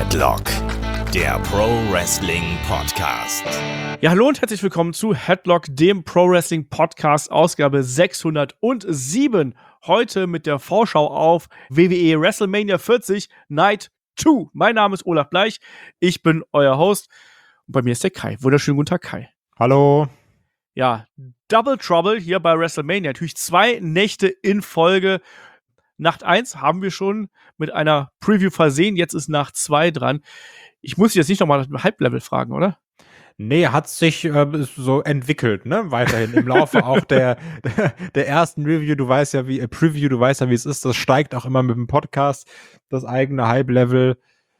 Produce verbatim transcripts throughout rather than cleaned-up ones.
Headlock, der Pro Wrestling Podcast. Ja, hallo und herzlich willkommen zu Headlock, dem Pro Wrestling Podcast, Ausgabe sechshundertsieben. Heute mit der Vorschau auf W W E WrestleMania vierzig Night zwei. Mein Name ist Olaf Bleich, ich bin euer Host und bei mir ist der Kai. Wunderschönen guten Tag, Kai. Hallo. Ja, Double Trouble hier bei WrestleMania. Natürlich zwei Nächte in Folge. Nacht eins haben wir schon mit einer Preview versehen. Jetzt ist Nacht zwei dran. Ich muss dich jetzt nicht nochmal nach dem Hype-Level fragen, oder? Nee, hat sich äh, so entwickelt, ne? Weiterhin im Laufe auch der, der ersten Review. Du weißt ja, wie, äh, Preview, du weißt ja, wie es ist. Das steigt auch immer mit dem Podcast. Das eigene Hype-Level.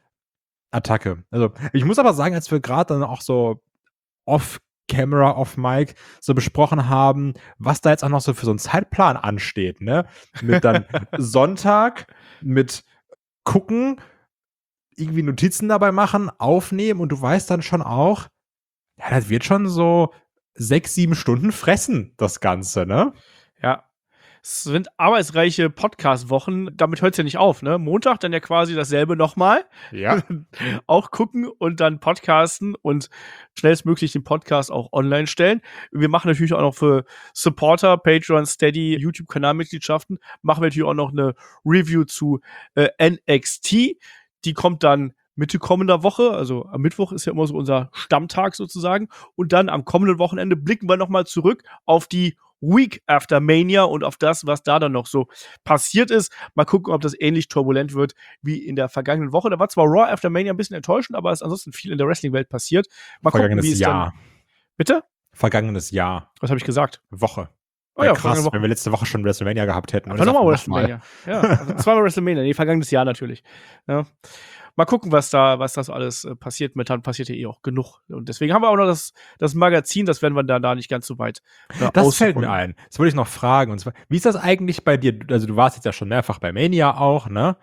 Attacke. Also, ich muss aber sagen, als wir gerade dann auch so off Camera, off Mic so besprochen haben, was da jetzt auch noch so für so einen Zeitplan ansteht, ne? Mit dann Sonntag, mit gucken, irgendwie Notizen dabei machen, aufnehmen und du weißt dann schon auch, ja, das wird schon so sechs, sieben Stunden fressen, das Ganze, ne? Ja. Es sind arbeitsreiche Podcast-Wochen, damit hört es ja nicht auf, ne? Montag dann ja quasi dasselbe nochmal. Ja. Auch gucken und dann podcasten und schnellstmöglich den Podcast auch online stellen. Wir machen natürlich auch noch für Supporter, Patreon, Steady, YouTube-Kanalmitgliedschaften, machen wir natürlich auch noch eine Review zu äh, N X T. Die kommt dann Mitte kommender Woche, also am Mittwoch ist ja immer so unser Stammtag sozusagen. Und dann am kommenden Wochenende blicken wir nochmal zurück auf die Week After Mania und auf das, was da dann noch so passiert ist. Mal gucken, ob das ähnlich turbulent wird wie in der vergangenen Woche. Da war zwar Raw After Mania ein bisschen enttäuschend, aber es ist ansonsten viel in der Wrestling-Welt passiert. Mal gucken, wie es Jahr. dann... Bitte? Vergangenes Jahr. Was habe ich gesagt? Woche. Oh ja, ja, krass, Woche. wenn wir letzte Woche schon WrestleMania gehabt hätten. Aber nochmal WrestleMania. Ja, also zweimal WrestleMania. Nee, vergangenes Jahr natürlich. Ja. Mal gucken, was da, was das alles äh, passiert. Mit dann passiert ja eh auch genug. Und deswegen haben wir auch noch das, das Magazin, das werden wir da, da nicht ganz so weit äh, Das fällt mir ein. Das wollte ich noch fragen. Und zwar, wie ist das eigentlich bei dir? Also, du warst jetzt ja schon mehrfach bei Mania auch, ne?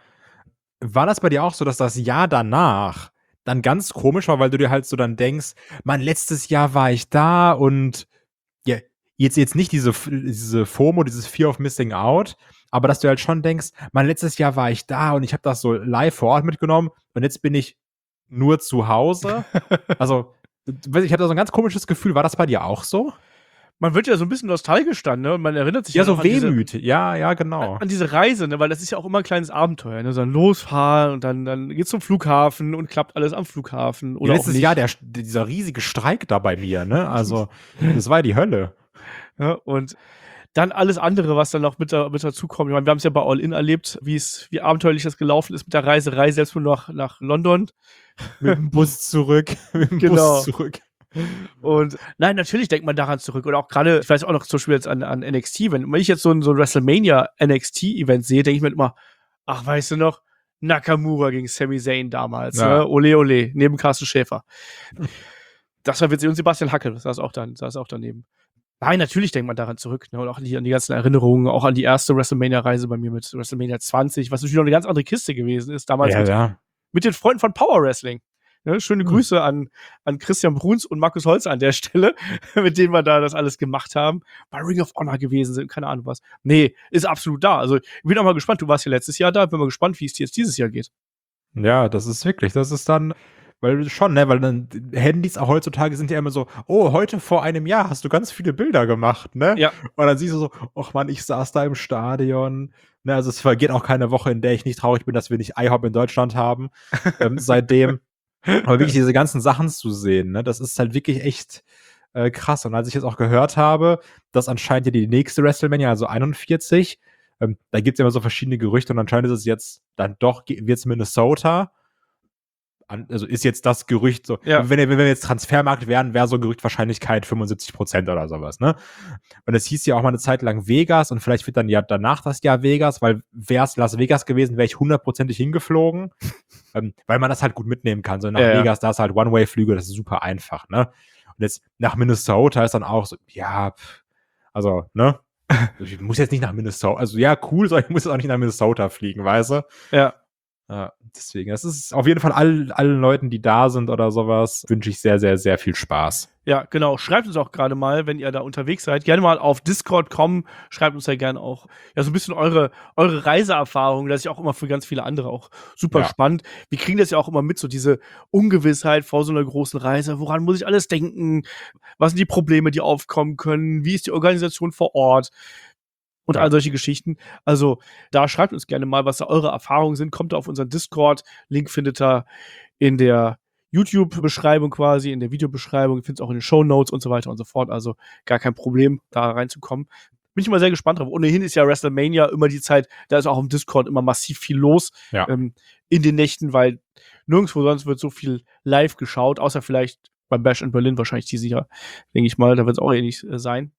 War das bei dir auch so, dass das Jahr danach dann ganz komisch war, weil du dir halt so dann denkst, Mann, letztes Jahr war ich da und ja, jetzt, jetzt nicht diese, diese FOMO, dieses Fear of Missing Out, aber dass du halt schon denkst, Mann, letztes Jahr war ich da und ich habe das so live vor Ort mitgenommen und jetzt bin ich nur zu Hause. Also, ich habe da so ein ganz komisches Gefühl. War das bei dir auch so? Man wird ja so ein bisschen nostalgisch dann, ne? Und man erinnert sich ja, ja so noch an Wehmüt. Diese, ja, ja, genau. An, an diese Reise, ne? Weil das ist ja auch immer ein kleines Abenteuer, ne? So ein Losfahren und dann, dann geht's zum Flughafen und klappt alles am Flughafen. Oder ja, letztes auch nicht. Jahr der, dieser riesige Streik da bei mir, ne? Also, das war ja die Hölle. Ja, und dann alles andere, was dann noch mit, da, mit dazukommt. Ich meine, wir haben es ja bei All In erlebt, wie es, wie abenteuerlich das gelaufen ist mit der Reiserei, selbst nur nach, nach London. Mit dem Bus zurück. Mit dem Genau. Bus zurück. Und nein, natürlich denkt man daran zurück. Oder auch gerade, ich weiß auch noch zum Beispiel jetzt an, an N X T, wenn, wenn ich jetzt so ein, so ein WrestleMania N X T-Event sehe, denke ich mir immer, ach, weißt du noch, Nakamura gegen Sami Zayn damals. Ja. Ne? Ole, ole, neben Carsten Schäfer. Das war witzig. Und Sebastian Hackel, das saß auch, dann, saß auch daneben. Nein, natürlich denkt man daran zurück. Ne? Und auch an die, an die ganzen Erinnerungen, auch an die erste WrestleMania-Reise bei mir mit WrestleMania zwanzig, was natürlich noch eine ganz andere Kiste gewesen ist. Damals Ja, mit, ja. mit den Freunden von Power Wrestling. Ne? Schöne Hm. Grüße an, an Christian Bruns und Markus Holzer an der Stelle, mit denen wir da das alles gemacht haben. Bei Ring of Honor gewesen sind, keine Ahnung was. Nee, ist absolut da. Also, ich bin auch mal gespannt. Du warst ja letztes Jahr da. Bin mal gespannt, wie es dir jetzt dieses Jahr geht. Ja, das ist wirklich, das ist dann, weil schon, ne, weil dann Handys auch heutzutage sind ja immer so, oh, heute vor einem Jahr hast du ganz viele Bilder gemacht, ne? Ja. Und dann siehst du so, ach Mann, ich saß da im Stadion. Ne, also es vergeht auch keine Woche, in der ich nicht traurig bin, dass wir nicht IHOP in Deutschland haben. ähm, seitdem. Aber wirklich diese ganzen Sachen zu sehen, ne, das ist halt wirklich echt äh, krass. Und als ich jetzt auch gehört habe, dass anscheinend ja die nächste WrestleMania, also einundvierzig, ähm, da gibt es ja immer so verschiedene Gerüchte und anscheinend ist es jetzt dann doch, wird es Minnesota. An, also ist jetzt das Gerücht so, Ja. wenn, wenn wir jetzt Transfermarkt wären, wäre so ein Gerücht Wahrscheinlichkeit fünfundsiebzig Prozent oder sowas, ne? Und es hieß ja auch mal eine Zeit lang Vegas und vielleicht wird dann ja danach das Jahr Vegas, weil wäre es Las Vegas gewesen, wäre ich hundertprozentig hingeflogen, ähm, weil man das halt gut mitnehmen kann. So nach Ja, ja. Vegas, da ist halt One-Way-Flüge, das ist super einfach, ne? Und jetzt nach Minnesota ist dann auch so, ja, pff, also, ne? Ich muss jetzt nicht nach Minnesota, also ja, cool, aber ich muss jetzt auch nicht nach Minnesota fliegen, weißt du? Ja. Ja, deswegen, das ist auf jeden Fall all, allen Leuten, die da sind oder sowas, wünsche ich sehr, sehr, sehr viel Spaß. Ja, genau. Schreibt uns auch gerade mal, wenn ihr da unterwegs seid. Gerne mal auf Discord kommen. Schreibt uns ja gerne auch ja, so ein bisschen eure, eure Reiseerfahrung. Das ist ja auch immer für ganz viele andere auch super Ja. spannend. Wir kriegen das ja auch immer mit, so diese Ungewissheit vor so einer großen Reise. Woran muss ich alles denken? Was sind die Probleme, die aufkommen können? Wie ist die Organisation vor Ort? Und Ja. all solche Geschichten. Also, da schreibt uns gerne mal, was da eure Erfahrungen sind. Kommt da auf unseren Discord. Link findet ihr in der YouTube-Beschreibung quasi, in der Videobeschreibung. Findet es auch in den Shownotes und so weiter und so fort. Also, gar kein Problem, da reinzukommen. Bin ich mal sehr gespannt drauf. Ohnehin ist ja WrestleMania immer die Zeit, da ist auch im Discord immer massiv viel los Ja. ähm, in den Nächten, weil nirgendwo sonst wird so viel live geschaut, außer vielleicht beim Bash in Berlin wahrscheinlich dieses Jahr, denke ich mal. Da wird es auch ähnlich äh, sein.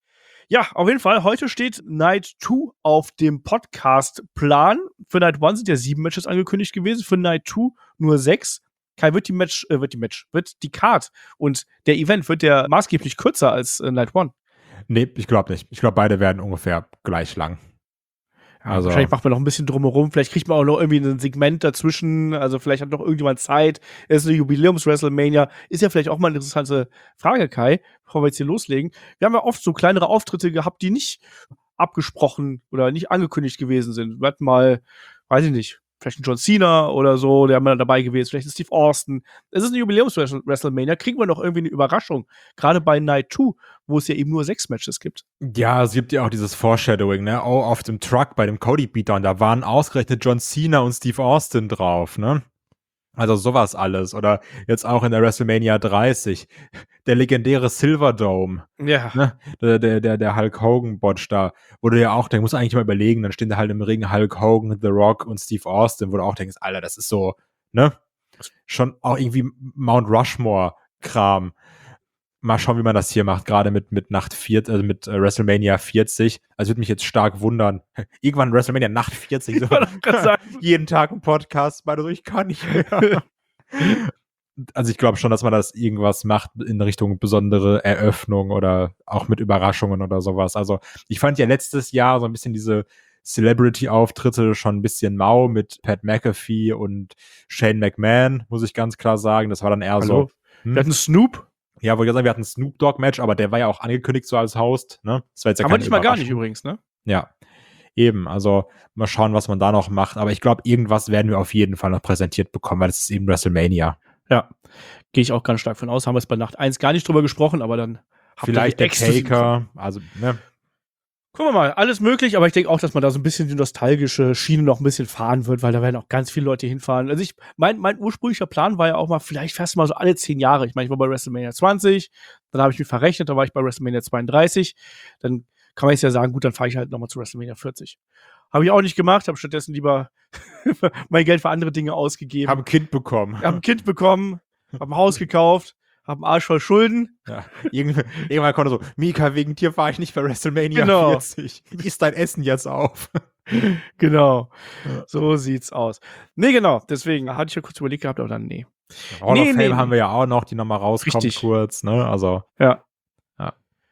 Ja, auf jeden Fall. Heute steht Night zwei auf dem Podcast-Plan. Für Night eins sind ja sieben Matches angekündigt gewesen, für Night zwei nur sechs. Kai, wird die Match, äh, wird die Match, wird die Card und der Event, wird der maßgeblich kürzer als äh, Night eins? Nee, ich glaube nicht. Ich glaube, beide werden ungefähr gleich lang. Ja, Also- wahrscheinlich macht man noch ein bisschen drumherum. Vielleicht kriegt man auch noch irgendwie ein Segment dazwischen. Also vielleicht hat noch irgendjemand Zeit. Es ist eine Jubiläums-WrestleMania. Ist ja vielleicht auch mal eine interessante Frage, Kai, bevor wir jetzt hier loslegen. Wir haben ja oft so kleinere Auftritte gehabt, die nicht abgesprochen oder nicht angekündigt gewesen sind. Wir hatten mal, weiß ich nicht, vielleicht ein John Cena oder so, der haben wir dabei gewesen. Vielleicht ein Steve Austin. Es ist eine Jubiläums-WrestleMania. Kriegen wir noch irgendwie eine Überraschung? Gerade bei Night zwei, wo es ja eben nur sechs Matches gibt. Ja, es gibt ja auch dieses Foreshadowing, ne? Oh, auf dem Truck bei dem Cody Beatdown, da waren ausgerechnet John Cena und Steve Austin drauf, ne? Also sowas alles. Oder jetzt auch in der WrestleMania dreißig, der legendäre Silverdome, Ja. ne? Der, der, der, der Hulk Hogan-Botch da, wo du ja auch denkst, musst du eigentlich mal überlegen, dann stehen da halt im Ring Hulk Hogan, The Rock und Steve Austin, wo du auch denkst, Alter, das ist so, ne? Schon auch irgendwie Mount Rushmore-Kram. Mal schauen, wie man das hier macht, gerade mit, mit Nacht vier, also mit äh, WrestleMania vierzig. Also würde mich jetzt stark wundern. Irgendwann WrestleMania Nacht vierzig. So. Ich wollte gerade sagen. Jeden Tag ein Podcast. Meine so, ich kann nicht mehr. Also ich glaube schon, dass man das irgendwas macht in Richtung besondere Eröffnung oder auch mit Überraschungen oder sowas. Also ich fand ja letztes Jahr so ein bisschen diese Celebrity-Auftritte schon ein bisschen mau mit Pat McAfee und Shane McMahon, muss ich ganz klar sagen. Das war dann eher Hallo? so. Hm? Wir hatten Snoop. Ja, wollte ich sagen, wir hatten ein Snoop Dogg-Match, aber der war ja auch angekündigt so als Host, ne? Das war jetzt ja Aber keine nicht mal gar nicht Überraschung. übrigens, ne? Ja, eben. Also mal schauen, was man da noch macht. Aber ich glaube, irgendwas werden wir auf jeden Fall noch präsentiert bekommen, weil es ist eben WrestleMania. Ja, gehe ich auch ganz stark von aus. Haben wir es bei Nacht eins gar nicht drüber gesprochen, aber dann habt ihr Vielleicht die der exklusiv bekommen. Taker, also, ne? Gucken wir mal, alles möglich, aber ich denke auch, dass man da so ein bisschen die nostalgische Schiene noch ein bisschen fahren wird, weil da werden auch ganz viele Leute hinfahren. Also ich, mein, mein ursprünglicher Plan war ja auch mal, vielleicht fährst du mal so alle zehn Jahre. Ich meine, ich war bei WrestleMania zwanzig, dann habe ich mich verrechnet, dann war ich bei WrestleMania zweiunddreißig. Dann kann man jetzt ja sagen, gut, dann fahre ich halt nochmal zu WrestleMania vierzig. Habe ich auch nicht gemacht, habe stattdessen lieber mein Geld für andere Dinge ausgegeben. Haben ein Kind bekommen. Hab ein Kind bekommen, hab ein Haus gekauft, hab einen Arsch voll Schulden. Ja. Irgendwann, irgendwann konnte so, Mika, wegen dir fahre ich nicht bei WrestleMania Genau. vierzig. Iss dein Essen jetzt auf. Genau. Ja. So sieht's aus. Nee, genau. Deswegen hatte ich ja kurz überlegt gehabt, aber dann nee. Hall Nee, of Fame nee, haben nee. wir ja auch noch, die nochmal rauskommt Richtig. kurz, ne? Also, Ja. Ja.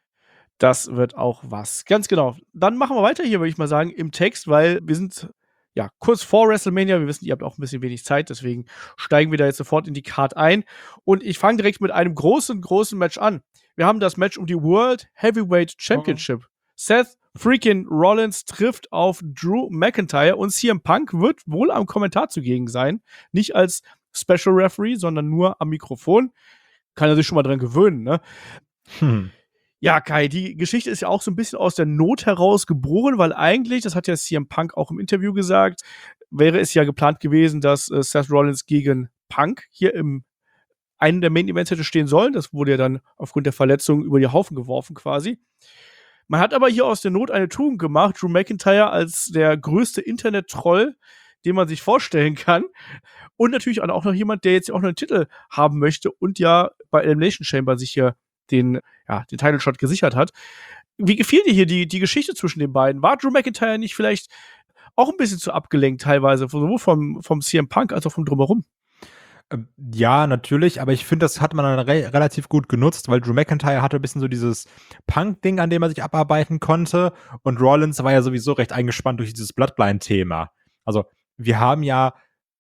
Das wird auch was. Ganz genau. Dann machen wir weiter hier, würde ich mal sagen, im Text, weil wir sind ja kurz vor WrestleMania. Wir wissen, ihr habt auch ein bisschen wenig Zeit, deswegen steigen wir da jetzt sofort in die Card ein. Und ich fange direkt mit einem großen, großen Match an. Wir haben das Match um die World Heavyweight Championship. Seth freaking Rollins trifft auf Drew McIntyre und C M Punk wird wohl am Kommentar zugegen sein. Nicht als Special Referee, sondern nur am Mikrofon. Kann er sich schon mal dran gewöhnen, ne? hm. Ja, Kai, die Geschichte ist ja auch so ein bisschen aus der Not heraus geboren, weil eigentlich, das hat ja C M Punk auch im Interview gesagt, wäre es ja geplant gewesen, dass äh, Seth Rollins gegen Punk hier im einen der Main Events hätte stehen sollen. Das wurde ja dann aufgrund der Verletzung über die Haufen geworfen quasi. Man hat aber hier aus der Not eine Tugend gemacht. Drew McIntyre als der größte Internet-Troll, den man sich vorstellen kann. Und natürlich auch noch jemand, der jetzt auch noch einen Titel haben möchte und ja bei Elimination Chamber sich hier den, ja, den Title Shot gesichert hat. Wie gefiel dir hier die, die Geschichte zwischen den beiden? War Drew McIntyre nicht vielleicht auch ein bisschen zu abgelenkt teilweise, sowohl vom, vom C M Punk als auch vom Drumherum? Ähm, Ja, natürlich, aber ich finde, das hat man dann re relativ gut genutzt, weil Drew McIntyre hatte ein bisschen so dieses Punk-Ding, an dem er sich abarbeiten konnte, und Rollins war ja sowieso recht eingespannt durch dieses Bloodline-Thema. Also, wir haben ja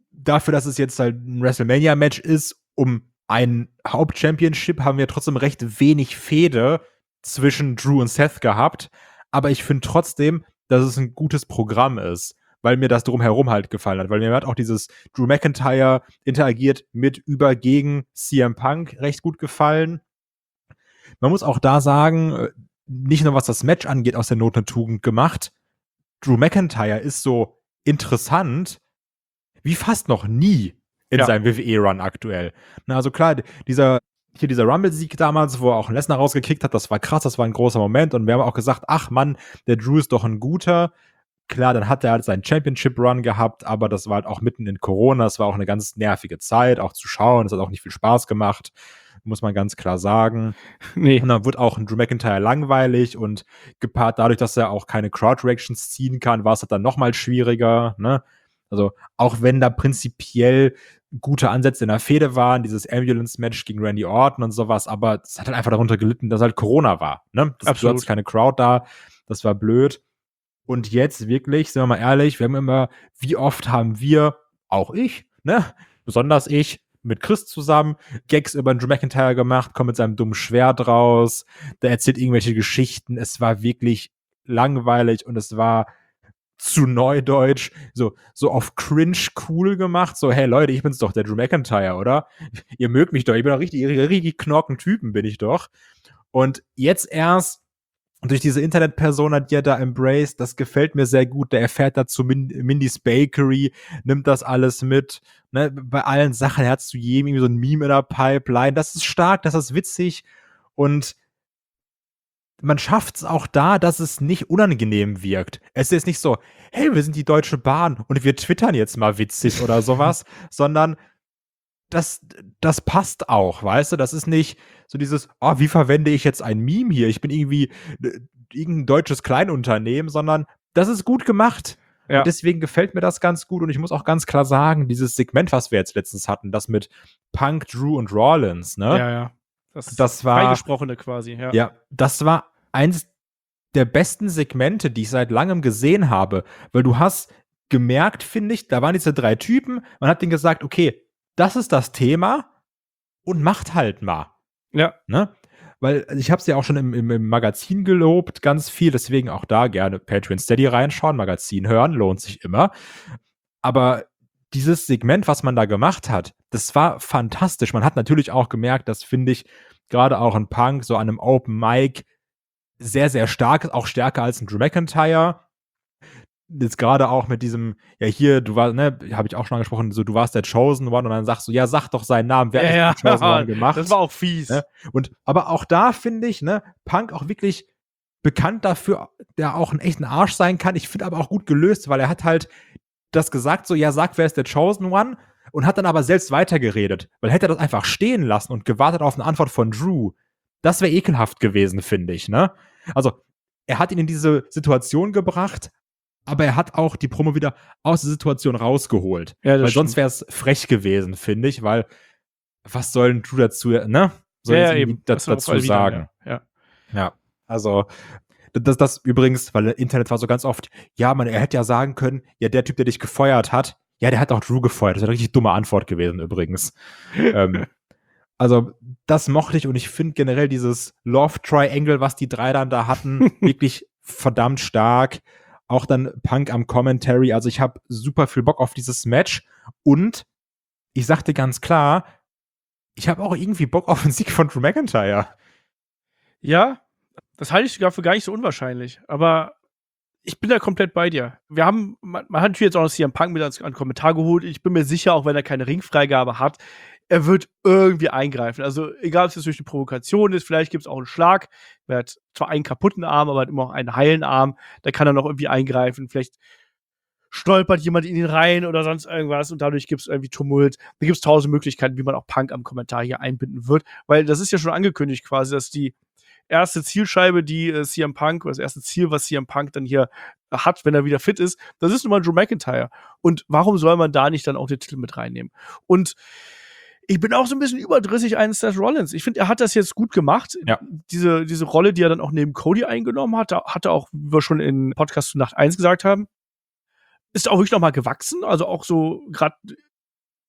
dafür, dass es jetzt halt ein WrestleMania-Match ist, um ein Hauptchampionship, haben wir trotzdem recht wenig Fehde zwischen Drew und Seth gehabt. Aber ich finde trotzdem, dass es ein gutes Programm ist, weil mir das drumherum halt gefallen hat. Weil mir hat auch dieses Drew McIntyre interagiert mit, über, gegen C M Punk recht gut gefallen. Man muss auch da sagen, nicht nur was das Match angeht, aus der Not eine Tugend gemacht. Drew McIntyre ist so interessant wie fast noch nie in Ja. seinem W W E-Run aktuell. Na, also klar, dieser, hier dieser Rumble-Sieg damals, wo er auch Lesnar rausgekickt hat, das war krass, das war ein großer Moment und wir haben auch gesagt, ach Mann, der Drew ist doch ein guter. Klar, dann hat er halt seinen Championship-Run gehabt, aber das war halt auch mitten in Corona, das war auch eine ganz nervige Zeit, auch zu schauen, es hat auch nicht viel Spaß gemacht, muss man ganz klar sagen. Nee. Und dann wird auch ein Drew McIntyre langweilig und gepaart dadurch, dass er auch keine Crowd-Reactions ziehen kann, war es halt dann noch mal schwieriger, ne? Also, auch wenn da prinzipiell gute Ansätze in der Fehde waren, dieses Ambulance-Match gegen Randy Orton und sowas, aber es hat halt einfach darunter gelitten, dass halt Corona war, ne? Das, du Absolut. hattest keine Crowd da, das war blöd. Und jetzt wirklich, sind wir mal ehrlich, wir haben immer, wie oft haben wir, auch ich, ne? Besonders ich, mit Chris zusammen, Gags über Drew McIntyre gemacht, kommt mit seinem dummen Schwert raus, der erzählt irgendwelche Geschichten, es war wirklich langweilig und es war zu Neudeutsch, so, so auf cringe cool gemacht, so, hey Leute, ich bin's doch, der Drew McIntyre, oder? Ihr mögt mich doch, ich bin doch richtig, richtig knorken Typen bin ich doch. Und jetzt erst durch diese Internet-Persona, die er da embraced, das gefällt mir sehr gut, der erfährt dazu Min- Mindy's Bakery, nimmt das alles mit, ne, bei allen Sachen, er hat zu jedem irgendwie so ein Meme in der Pipeline, das ist stark, das ist witzig und man schafft es auch da, dass es nicht unangenehm wirkt. Es ist jetzt nicht so, hey, wir sind die Deutsche Bahn und wir twittern jetzt mal witzig oder sowas, sondern das, das passt auch, weißt du? Das ist nicht so dieses, oh, wie verwende ich jetzt ein Meme hier? Ich bin irgendwie äh, irgendein deutsches Kleinunternehmen, sondern das ist gut gemacht. Ja. Und deswegen gefällt mir das ganz gut und ich muss auch ganz klar sagen, dieses Segment, was wir jetzt letztens hatten, das mit Punk, Drew und Rollins, ne? Ja, ja. Das, Das war- Freigesprochene quasi, ja. Ja, das war eins der besten Segmente, die ich seit langem gesehen habe, weil du hast gemerkt, finde ich, da waren diese drei Typen, man hat denen gesagt, okay, das ist das Thema und macht halt mal, Ja. ne? Weil ich habe es ja auch schon im, im, im Magazin gelobt, ganz viel, deswegen auch da gerne Patreon Steady reinschauen, Magazin hören, lohnt sich immer. Aber dieses Segment, was man da gemacht hat, das war fantastisch. Man hat natürlich auch gemerkt, dass, finde ich, gerade auch ein Punk so an einem Open Mic sehr, sehr stark ist, auch stärker als ein Drew McIntyre. Jetzt gerade auch mit diesem, ja hier, du warst, ne, habe ich auch schon angesprochen, so du warst der Chosen One und dann sagst du, ja, sag doch seinen Namen, wer ja, hat den Chosen One gemacht? Das war auch fies. Ne? Und aber auch da finde ich, ne, Punk auch wirklich bekannt dafür, der auch ein echten Arsch sein kann. Ich finde aber auch gut gelöst, weil er hat halt das gesagt, so, ja, sag, wer ist der Chosen One? Und hat dann aber selbst weitergeredet. Weil hätte er das einfach stehen lassen und gewartet auf eine Antwort von Drew, das wäre ekelhaft gewesen, finde ich, ne? Also, er hat ihn in diese Situation gebracht, aber er hat auch die Promo wieder aus der Situation rausgeholt. Ja, das weil sonst stimmt. wäre es frech gewesen, finde ich, weil was soll ein Drew dazu, ne? Soll ja, jetzt ja, irgendwie eben. da, Das war dazu voll wieder, sagen. Ja. ja. Ja, also das, das übrigens, weil Internet war so ganz oft, ja, man, er hätte ja sagen können, ja, der Typ, der dich gefeuert hat, ja, der hat auch Drew gefeuert. Das wäre eine richtig dumme Antwort gewesen übrigens. ähm, also das mochte ich und ich finde generell dieses Love Triangle, was die drei dann da hatten, wirklich verdammt stark. Auch dann Punk am Commentary. Also ich habe super viel Bock auf dieses Match und ich sagte ganz klar, ich habe auch irgendwie Bock auf den Sieg von Drew McIntyre. Ja, das halte ich sogar für gar nicht so unwahrscheinlich. Aber ich bin da komplett bei dir. Wir haben, man, man hat natürlich jetzt auch noch C M Punk mit ans, an den Kommentar geholt. Ich bin mir sicher, auch wenn er keine Ringfreigabe hat, er wird irgendwie eingreifen. Also egal, ob es jetzt durch eine Provokation ist, vielleicht gibt es auch einen Schlag. Er hat zwar einen kaputten Arm, aber hat immer auch einen heilen Arm. Da kann er noch irgendwie eingreifen. Vielleicht stolpert jemand in ihn rein oder sonst irgendwas und dadurch gibt es irgendwie Tumult. Da gibt es tausend Möglichkeiten, wie man auch Punk am Kommentar hier einbinden wird. Weil das ist ja schon angekündigt quasi, dass die erste Zielscheibe, die äh, C M Punk, oder das erste Ziel, was C M Punk dann hier äh, hat, wenn er wieder fit ist, das ist nun mal Drew McIntyre. Und warum soll man da nicht dann auch den Titel mit reinnehmen? Und ich bin auch so ein bisschen überdrüssig einen Seth Rollins. Ich finde, er hat das jetzt gut gemacht. Ja. Diese, diese Rolle, die er dann auch neben Cody eingenommen hat, da hat er auch, wie wir schon in Podcast zu Nacht eins gesagt haben, ist auch wirklich noch mal gewachsen. Also auch so gerade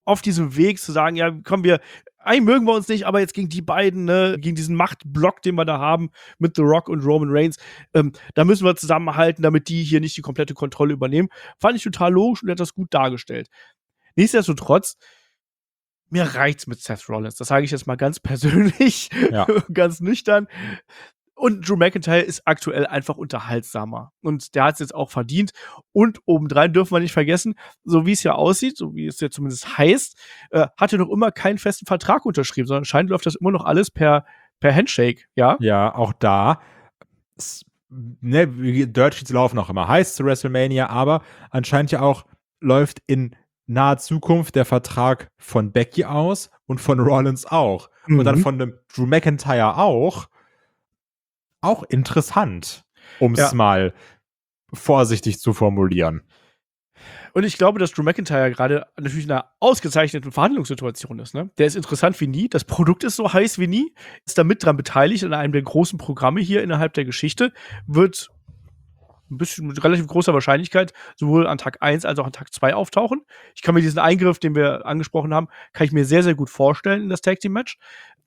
auf diesem Weg zu sagen, ja, komm, wir, eigentlich mögen wir uns nicht, aber jetzt gegen die beiden, ne, gegen diesen Machtblock, den wir da haben, mit The Rock und Roman Reigns, ähm, da müssen wir zusammenhalten, damit die hier nicht die komplette Kontrolle übernehmen. Fand ich total logisch und er hat das gut dargestellt. Nichtsdestotrotz, mir reicht's mit Seth Rollins. Das sage ich jetzt mal ganz persönlich, Ja. ganz nüchtern. Und Drew McIntyre ist aktuell einfach unterhaltsamer. Und der hat es jetzt auch verdient. Und obendrein dürfen wir nicht vergessen, so wie es ja aussieht, so wie es ja zumindest heißt, äh, hat er noch immer keinen festen Vertrag unterschrieben, sondern anscheinend läuft das immer noch alles per, per Handshake, ja? Ja, auch da. s- Ne, Dirt Sheets laufen auch immer heiß zu WrestleMania, aber anscheinend ja auch läuft in naher Zukunft der Vertrag von Becky aus und von Rollins auch. Und dann Mhm. von dem Drew McIntyre auch. Auch interessant, um es Ja. mal vorsichtig zu formulieren. Und ich glaube, dass Drew McIntyre gerade natürlich in einer ausgezeichneten Verhandlungssituation ist. Ne? Der ist interessant wie nie. Das Produkt ist so heiß wie nie. Ist da mit dran beteiligt an einem der großen Programme hier innerhalb der Geschichte. Wird ein bisschen mit relativ großer Wahrscheinlichkeit sowohl an Tag eins als auch an Tag zwei auftauchen. Ich kann mir diesen Eingriff, den wir angesprochen haben, kann ich mir sehr, sehr gut vorstellen in das Tag Team Match.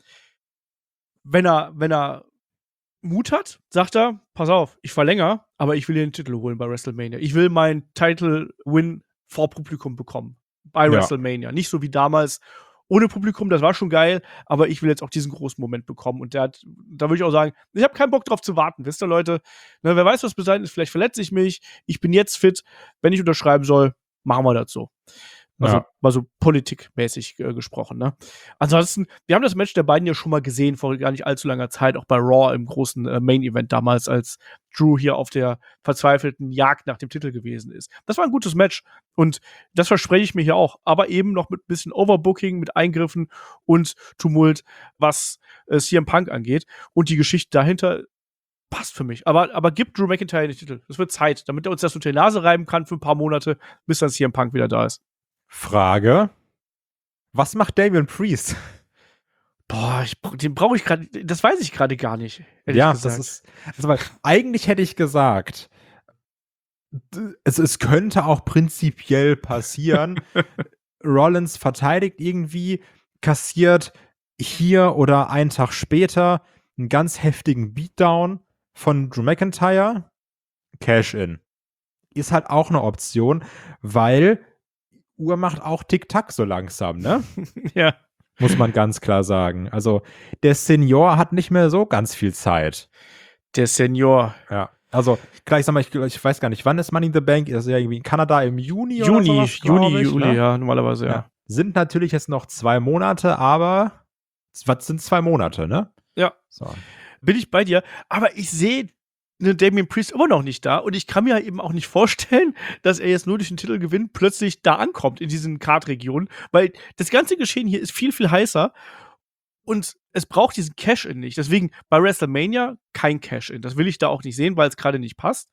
Wenn er, wenn er Mut hat, sagt er, pass auf, ich verlängere, aber ich will den Titel holen bei WrestleMania. Ich will meinen Title-Win vor Publikum bekommen bei Ja. WrestleMania. Nicht so wie damals ohne Publikum, das war schon geil, aber ich will jetzt auch diesen großen Moment bekommen. Und der hat, da würde ich auch sagen, ich habe keinen Bock drauf zu warten, wisst ihr, Leute? Ne, wer weiß, was bis dahin ist, vielleicht verletze ich mich, ich bin jetzt fit, wenn ich unterschreiben soll, machen wir das so. Also, Ja. mal so politikmäßig äh, gesprochen, ne? Ansonsten, wir haben das Match der beiden ja schon mal gesehen, vor gar nicht allzu langer Zeit, auch bei Raw im großen äh, Main-Event damals, als Drew hier auf der verzweifelten Jagd nach dem Titel gewesen ist. Das war ein gutes Match und das verspreche ich mir hier auch, aber eben noch mit ein bisschen Overbooking, mit Eingriffen und Tumult, was äh, C M Punk angeht. Und die Geschichte dahinter passt für mich. Aber, aber gibt Drew McIntyre den Titel. Es wird Zeit, damit er uns das unter die Nase reiben kann für ein paar Monate, bis dann C M Punk wieder da ist. Frage: Was macht Damian Priest? Boah, ich, den brauche ich gerade, das weiß ich gerade gar nicht. ehrlich Ja, gesagt. das ist. Also, weil eigentlich hätte ich gesagt, d- es, es könnte auch prinzipiell passieren. Rollins verteidigt irgendwie, kassiert hier oder einen Tag später einen ganz heftigen Beatdown von Drew McIntyre. Cash-In. Ist halt auch eine Option, weil Uhr macht auch Tick-Tack so langsam, ne? Ja. Muss man ganz klar sagen. Also, der Senior hat nicht mehr so ganz viel Zeit. Der Senior. Ja. Also, klar, ich sag mal, ich, ich weiß gar nicht, wann ist Money in the Bank? Ist ja irgendwie in Kanada im Juni, oder Juni, sowas, glaub Juni, ich, Juli, ne? ja, normalerweise, ja. Ja. Sind natürlich jetzt noch zwei Monate, aber was sind zwei Monate, ne? Ja. So. Bin ich bei dir. Aber ich sehe ne, Damian Priest immer noch nicht da und ich kann mir eben auch nicht vorstellen, dass er jetzt nur durch den Titelgewinn plötzlich da ankommt in diesen Card-Regionen, weil das ganze Geschehen hier ist viel, viel heißer und es braucht diesen Cash-In nicht. Deswegen bei WrestleMania kein Cash-In. Das will ich da auch nicht sehen, weil es gerade nicht passt.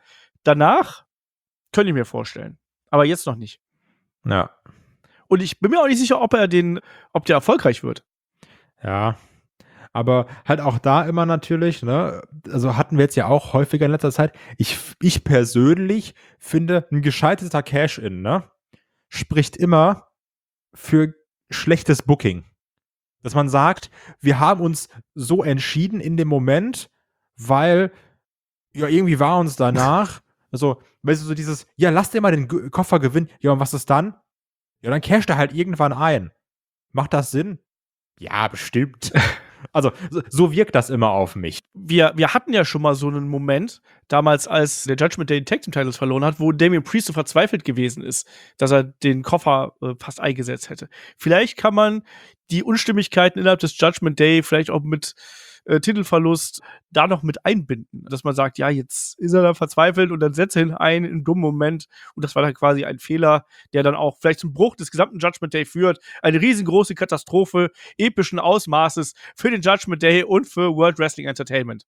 Danach könnte ich mir vorstellen. Aber jetzt noch nicht. Ja. Und ich bin mir auch nicht sicher, ob er den, ob der erfolgreich wird. Ja. Aber halt auch da immer natürlich, ne, also hatten wir jetzt ja auch häufiger in letzter Zeit. Ich, ich persönlich finde, ein gescheiterter Cash-In, ne, spricht immer für schlechtes Booking. Dass man sagt, wir haben uns so entschieden in dem Moment, weil, ja, irgendwie war uns danach, also, weißt du, so dieses, ja, lass dir mal den G- Koffer gewinnen, ja, und was ist dann? Ja, dann casht er halt irgendwann ein. Macht das Sinn? Ja, bestimmt. Also, so, so wirkt das immer auf mich. Wir, wir hatten ja schon mal so einen Moment, damals, als der Judgment Day die Tag Team Titles verloren hat, wo Damian Priest so verzweifelt gewesen ist, dass er den Koffer äh, fast eingesetzt hätte. Vielleicht kann man die Unstimmigkeiten innerhalb des Judgment Day vielleicht auch mit äh, Titelverlust da noch mit einbinden. Dass man sagt, ja, jetzt ist er da verzweifelt und dann setzt er ihn ein in einem dummen Moment und das war dann quasi ein Fehler, der dann auch vielleicht zum Bruch des gesamten Judgment Day führt. Eine riesengroße Katastrophe epischen Ausmaßes für den Judgment Day und für World Wrestling Entertainment.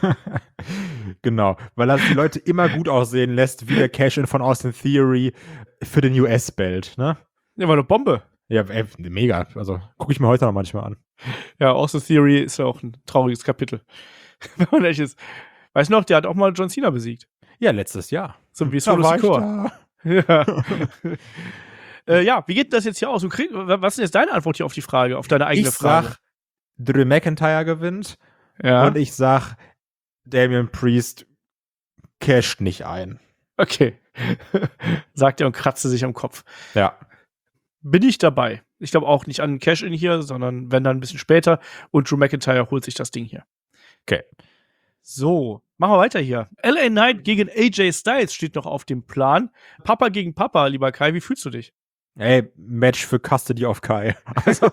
Genau, weil er die Leute immer gut aussehen lässt, wie der Cash-In von Austin Theory für den U S-Belt, ne? Ja, war eine Bombe. Ja, ey, mega. Also, gucke ich mir heute noch manchmal an. Ja, Austin Theory ist ja auch ein trauriges Kapitel. Wenn man ehrlich ist. Weißt du noch, der hat auch mal John Cena besiegt. Ja, letztes Jahr. So wie Da Solo war ich Sikoa. da. Ja. Äh, ja, wie geht das jetzt hier aus? Du krieg, was ist denn jetzt deine Antwort hier auf die Frage, auf deine eigene ich Frage? sag, Drew McIntyre gewinnt Ja. und ich sag, Damian Priest casht nicht ein. Okay. Sagt er und kratzte sich am Kopf. Ja. Bin ich dabei. Ich glaube auch nicht an Cash-In hier, sondern wenn dann ein bisschen später. Und Drew McIntyre holt sich das Ding hier. Okay. So, machen wir weiter hier. L A Knight gegen A J Styles steht noch auf dem Plan. Papa gegen Papa, lieber Kai, wie fühlst du dich? Ey, Match für Custody of Kai. Also,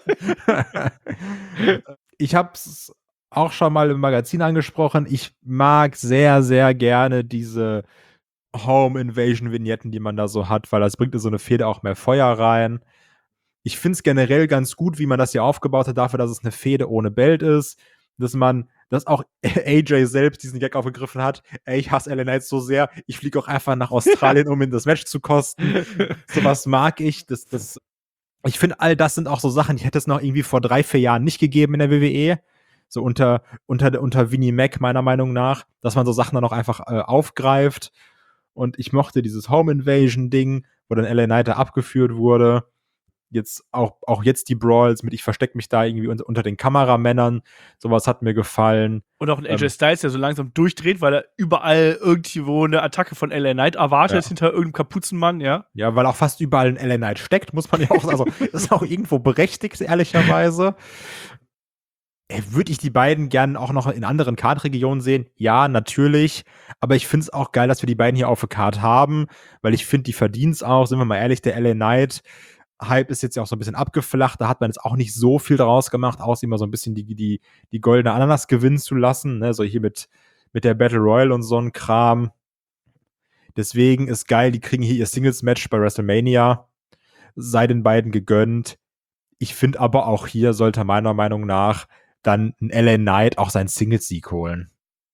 ich hab's auch schon mal im Magazin angesprochen. Ich mag sehr, sehr gerne diese Home-Invasion-Vignetten, die man da so hat, weil das bringt in so eine Fehde auch mehr Feuer rein. Ich find's generell ganz gut, wie man das hier aufgebaut hat, dafür, dass es eine Fehde ohne Belt ist. Dass man, dass auch A J selbst diesen Gag aufgegriffen hat. Ey, ich hasse L A Knight so sehr, ich fliege auch einfach nach Australien, um ihm das Match zu kosten. Sowas mag ich. Das, das, ich finde, all das sind auch so Sachen, die hätte es noch irgendwie vor drei, vier Jahren nicht gegeben in der W W E. So unter, unter, unter Vinnie Mac, meiner Meinung nach, dass man so Sachen dann auch einfach äh, aufgreift. Und ich mochte dieses Home Invasion-Ding, wo dann L A Knight da abgeführt wurde. Jetzt auch, auch jetzt die Brawls mit, ich verstecke mich da irgendwie unter, unter den Kameramännern. Sowas hat mir gefallen. Und auch ein A J Styles, der so langsam durchdreht, weil er überall irgendwo eine Attacke von L A Knight erwartet, ja. hinter irgendeinem Kapuzenmann, ja. Ja, weil auch fast überall ein L A Knight steckt, muss man ja auch sagen. Also, ist auch irgendwo berechtigt, ehrlicherweise. Würde ich die beiden gerne auch noch in anderen Card-Regionen sehen? Ja, natürlich. Aber ich finde es auch geil, dass wir die beiden hier auf der Card haben, weil ich finde, die verdienen es auch. Sind wir mal ehrlich, der L A Knight Hype ist jetzt ja auch so ein bisschen abgeflacht. Da hat man jetzt auch nicht so viel draus gemacht, außer immer so ein bisschen die, die, die goldene Ananas gewinnen zu lassen. Ne? So hier mit, mit der Battle Royale und so ein Kram. Deswegen ist geil, die kriegen hier ihr Singles-Match bei WrestleMania. Sei den beiden gegönnt. Ich finde aber auch hier sollte meiner Meinung nach dann ein L A Knight auch seinen Singles-Sieg holen.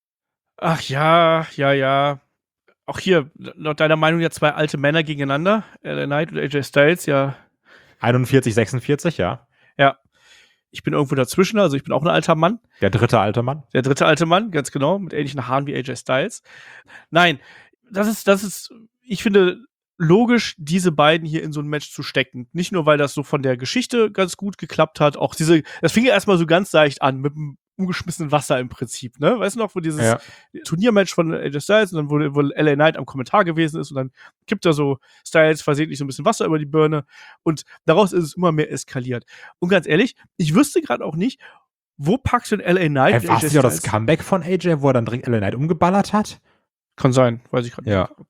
Ach ja, ja, ja. Auch hier, laut deiner Meinung, ja zwei alte Männer gegeneinander. L A Knight und A J Styles, ja. einundvierzig, sechsundvierzig, ja. Ja. Ich bin irgendwo dazwischen, also ich bin auch ein alter Mann. Der dritte alte Mann. Der dritte alte Mann, ganz genau, mit ähnlichen Haaren wie A J Styles. Nein, das ist, das ist, ich finde, logisch, diese beiden hier in so ein Match zu stecken. Nicht nur, weil das so von der Geschichte ganz gut geklappt hat, auch diese, das fing ja erstmal so ganz leicht an, mit einem umgeschmissenen Wasser im Prinzip, ne? Weißt du noch, wo dieses ja. Turniermatch von A J Styles und dann, wo, wo L A Knight am Kommentar gewesen ist und dann kippt da so Styles versehentlich so ein bisschen Wasser über die Birne und daraus ist es immer mehr eskaliert. Und ganz ehrlich, ich wüsste gerade auch nicht, wo packst du den L A Knight? Hey, war es ja das Comeback von A J, wo er dann direkt L A Knight umgeballert hat? Kann sein, weiß ich gerade ja. nicht.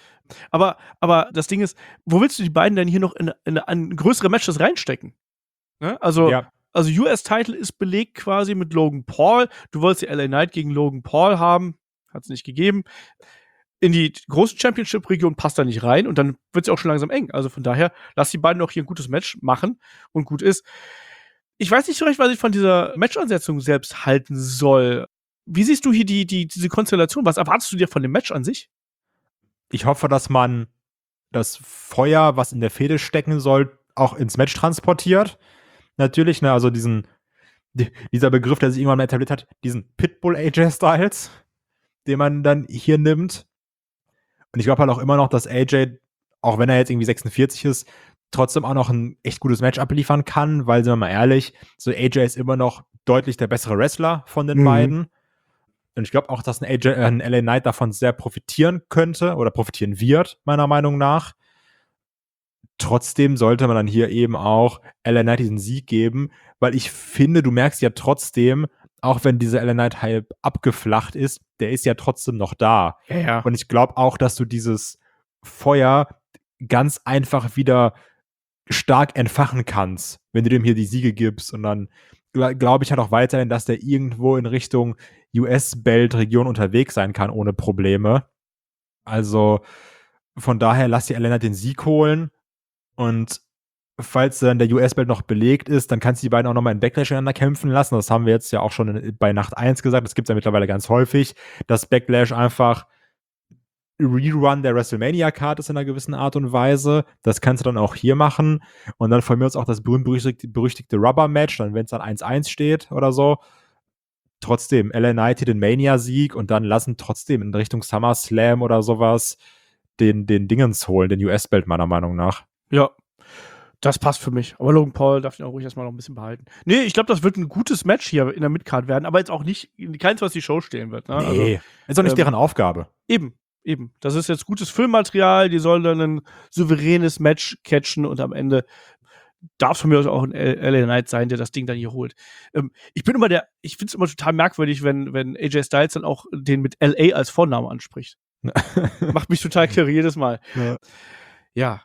Aber, aber das Ding ist, wo willst du die beiden denn hier noch in, in, in ein größere Matches reinstecken? Ne? Also, ja. also U S-Title ist belegt quasi mit Logan Paul. Du wolltest die L A Knight gegen Logan Paul haben. Hat es nicht gegeben. In die große Championship-Region passt da nicht rein und dann wird es auch schon langsam eng. Also von daher, lass die beiden auch hier ein gutes Match machen und gut ist. Ich weiß nicht so recht, was ich von dieser Match-Ansetzung selbst halten soll. Wie siehst du hier die, die, diese Konstellation? Was erwartest du dir von dem Match an sich? Ich hoffe, dass man das Feuer, was in der Fehde stecken soll, auch ins Match transportiert. Natürlich, ne, also diesen, die, dieser Begriff, der sich irgendwann mal etabliert hat, diesen Pitbull-A J Styles, den man dann hier nimmt. Und ich glaube halt auch immer noch, dass A J, auch wenn er jetzt irgendwie sechsundvierzig ist, trotzdem auch noch ein echt gutes Match abliefern kann, weil, sind wir mal ehrlich, so A J ist immer noch deutlich der bessere Wrestler von den mhm. beiden. Und ich glaube auch, dass ein, A J, äh, ein L A Knight davon sehr profitieren könnte oder profitieren wird, meiner Meinung nach. Trotzdem sollte man dann hier eben auch L A Knight diesen Sieg geben, weil ich finde, du merkst ja trotzdem, auch wenn dieser L A Knight-Hype abgeflacht ist, der ist ja trotzdem noch da. Ja, ja. Und ich glaube auch, dass du dieses Feuer ganz einfach wieder stark entfachen kannst, wenn du dem hier die Siege gibst. Und dann glaube ich halt auch weiterhin, dass der irgendwo in Richtung U S-Belt-Region unterwegs sein kann, ohne Probleme. Also von daher lass die L A Knight den Sieg holen. Und falls dann der U S-Belt noch belegt ist, dann kannst du die beiden auch nochmal in Backlash miteinander kämpfen lassen. Das haben wir jetzt ja auch schon bei Nacht eins gesagt. Das gibt es ja mittlerweile ganz häufig, dass Backlash einfach Rerun der WrestleMania-Card ist in einer gewissen Art und Weise. Das kannst du dann auch hier machen. Und dann von mir aus auch das berühmt-berüchtigte berüchtigte Rubber-Match, dann wenn es dann eins eins steht oder so. Trotzdem, L A Knight hier den Mania-Sieg und dann lassen trotzdem in Richtung SummerSlam oder sowas den, den Dingens holen, den U S-Belt meiner Meinung nach. Ja. Das passt für mich. Aber Logan Paul darf ihn auch ruhig erstmal noch ein bisschen behalten. Nee, ich glaube, das wird ein gutes Match hier in der Midcard werden, aber jetzt auch nicht keins, was die Show stehlen wird. Ne? Nee, Also, ist auch nicht ähm, deren Aufgabe. Eben, eben. Das ist jetzt gutes Filmmaterial, die sollen dann ein souveränes Match catchen und am Ende darf es von mir aus auch ein L A Knight sein, der das Ding dann hier holt. Ähm, ich bin immer der, ich finde es immer total merkwürdig, wenn, wenn A J Styles dann auch den mit L A als Vornamen anspricht. Macht mich total kirre jedes Mal. Ja. Ja.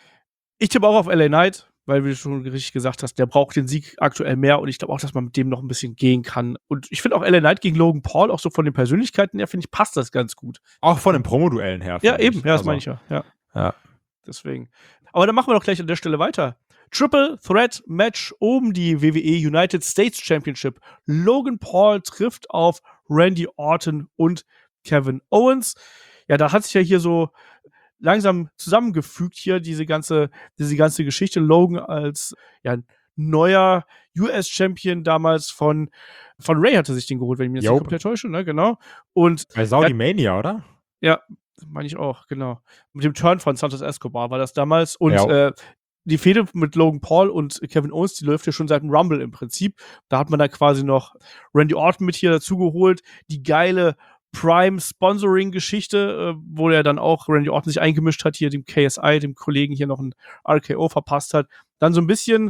Ich tippe auch auf L A Knight, weil, wie du schon richtig gesagt hast, der braucht den Sieg aktuell mehr und ich glaube auch, dass man mit dem noch ein bisschen gehen kann. Und ich finde auch L A Knight gegen Logan Paul, auch so von den Persönlichkeiten her, finde ich, passt das ganz gut. Auch von den Promoduellen her. Ja, eben, ich. ja, das Also, meine ich ja. ja. Ja. Deswegen. Aber dann machen wir doch gleich an der Stelle weiter. Triple Threat Match um die W W E United States Championship. Logan Paul trifft auf Randy Orton und Kevin Owens. Ja, da hat sich ja hier so langsam zusammengefügt hier diese ganze, diese ganze Geschichte. Logan als ja, neuer U S-Champion damals von, von Ray hatte sich den geholt, wenn ich mich jetzt nicht Jope. komplett täusche, ne, genau. Und Bei Saudi Mania, oder? ja, meine ich auch, genau. Mit dem Turn von Santos Escobar war das damals. Und Ja. äh, die Fehde mit Logan Paul und Kevin Owens, die läuft ja schon seit dem Rumble im Prinzip. Da hat man dann quasi noch Randy Orton mit hier dazugeholt. Die geile Prime-Sponsoring-Geschichte, äh, wo er dann auch Randy Orton sich eingemischt hat, hier dem K S I, dem Kollegen hier noch ein R K O verpasst hat. Dann so ein bisschen,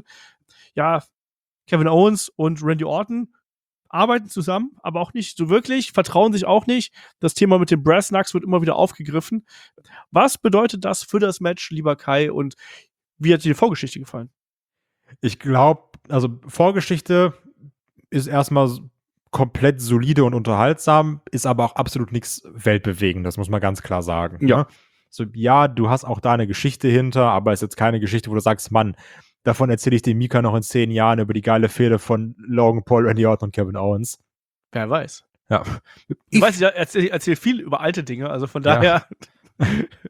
ja, Kevin Owens und Randy Orton arbeiten zusammen, aber auch nicht so wirklich, vertrauen sich auch nicht. Das Thema mit den Brass Knucks wird immer wieder aufgegriffen. Was bedeutet das für das Match, lieber Kai, und wie hat dir die Vorgeschichte gefallen? Ich glaube, also Vorgeschichte ist erstmal komplett solide und unterhaltsam, ist aber auch absolut nichts Weltbewegendes, muss man ganz klar sagen. Ja. Ne? So, ja, du hast auch da eine Geschichte hinter, aber es ist jetzt keine Geschichte, wo du sagst, Mann, davon erzähle ich dem Mika noch in zehn Jahren über die geile Fehde von Logan Paul, Randy Orton und Kevin Owens. Wer weiß. Ja. Ich weiß, ich erzähle erzähl viel über alte Dinge, also von daher. Ja.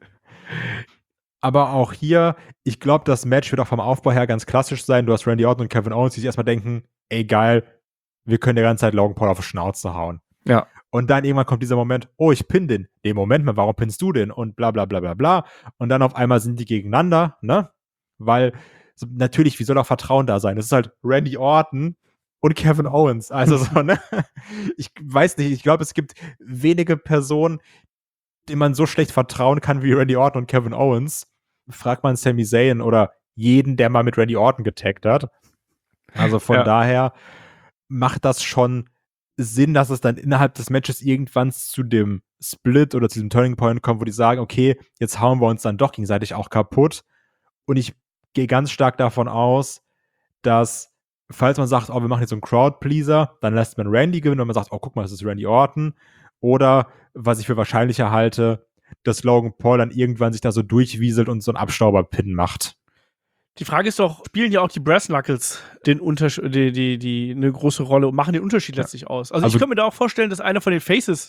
Aber auch hier, ich glaube, das Match wird auch vom Aufbau her ganz klassisch sein. Du hast Randy Orton und Kevin Owens, die sich erstmal denken, ey, geil, wir können die ganze Zeit Logan Paul auf die Schnauze hauen. Ja. Und dann irgendwann kommt dieser Moment, oh, ich pin den. Nee, Moment mal, warum pinnst du den? Und bla bla bla bla bla. Und dann auf einmal sind die gegeneinander, ne? Weil, so, natürlich, wie soll auch Vertrauen da sein? Das ist halt Randy Orton und Kevin Owens. Also so, ne? Ich weiß nicht, ich glaube, es gibt wenige Personen, denen man so schlecht vertrauen kann wie Randy Orton und Kevin Owens. Fragt man Sami Zayn oder jeden, der mal mit Randy Orton getaggt hat. Also von Ja. daher macht das schon Sinn, dass es dann innerhalb des Matches irgendwann zu dem Split oder zu diesem Turning Point kommt, wo die sagen, okay, jetzt hauen wir uns dann doch gegenseitig auch kaputt. Und ich gehe ganz stark davon aus, dass, falls man sagt, oh, wir machen jetzt so einen Crowd-Pleaser, dann lässt man Randy gewinnen und man sagt, oh, guck mal, das ist Randy Orton. Oder, was ich für wahrscheinlicher halte, dass Logan Paul dann irgendwann sich da so durchwieselt und so einen Abstauber-Pin macht. Die Frage ist doch, spielen ja auch die Brass Knuckles den Untersch- die, die, die eine große Rolle und machen den Unterschied Ja. letztlich aus? Also, Also- ich könnte mir da auch vorstellen, dass einer von den Faces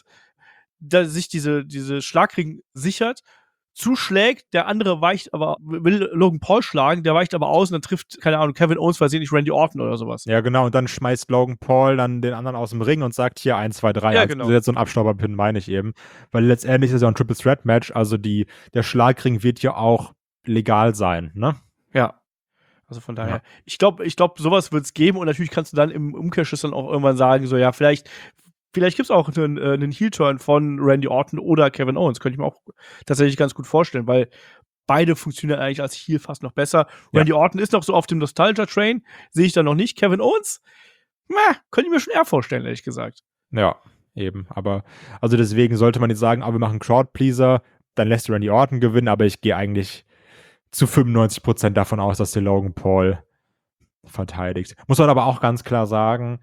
da sich diese, diese Schlagring sichert, zuschlägt, der andere weicht aber, will Logan Paul schlagen, der weicht aber aus und dann trifft, keine Ahnung, Kevin Owens versehentlich Randy Orton oder sowas. Ja, genau. Und dann schmeißt Logan Paul dann den anderen aus dem Ring und sagt hier eins, zwei, drei. Ja, Also genau. jetzt so ein Abstauberpin meine ich eben. Weil letztendlich ist es ja ein Triple Threat Match. Also die, der Schlagring wird ja auch legal sein, ne? Ja. Also von daher, Ja. ich glaube, ich glaube, sowas wird es geben und natürlich kannst du dann im Umkehrschluss dann auch irgendwann sagen, so, ja, vielleicht, vielleicht gibt es auch einen, äh, einen Heel-Turn von Randy Orton oder Kevin Owens. Könnte ich mir auch tatsächlich ganz gut vorstellen, weil beide funktionieren eigentlich als Heel fast noch besser. Ja. Randy Orton ist noch so auf dem Nostalgia-Train, sehe ich da noch nicht. Kevin Owens, na, könnte ich mir schon eher vorstellen, ehrlich gesagt. Ja, eben. Aber, also deswegen sollte man jetzt sagen, ah, wir machen Crowd-Pleaser, dann lässt Randy Orton gewinnen, aber ich gehe eigentlich zu fünfundneunzig Prozent davon aus, dass der Logan Paul verteidigt. Muss man aber auch ganz klar sagen,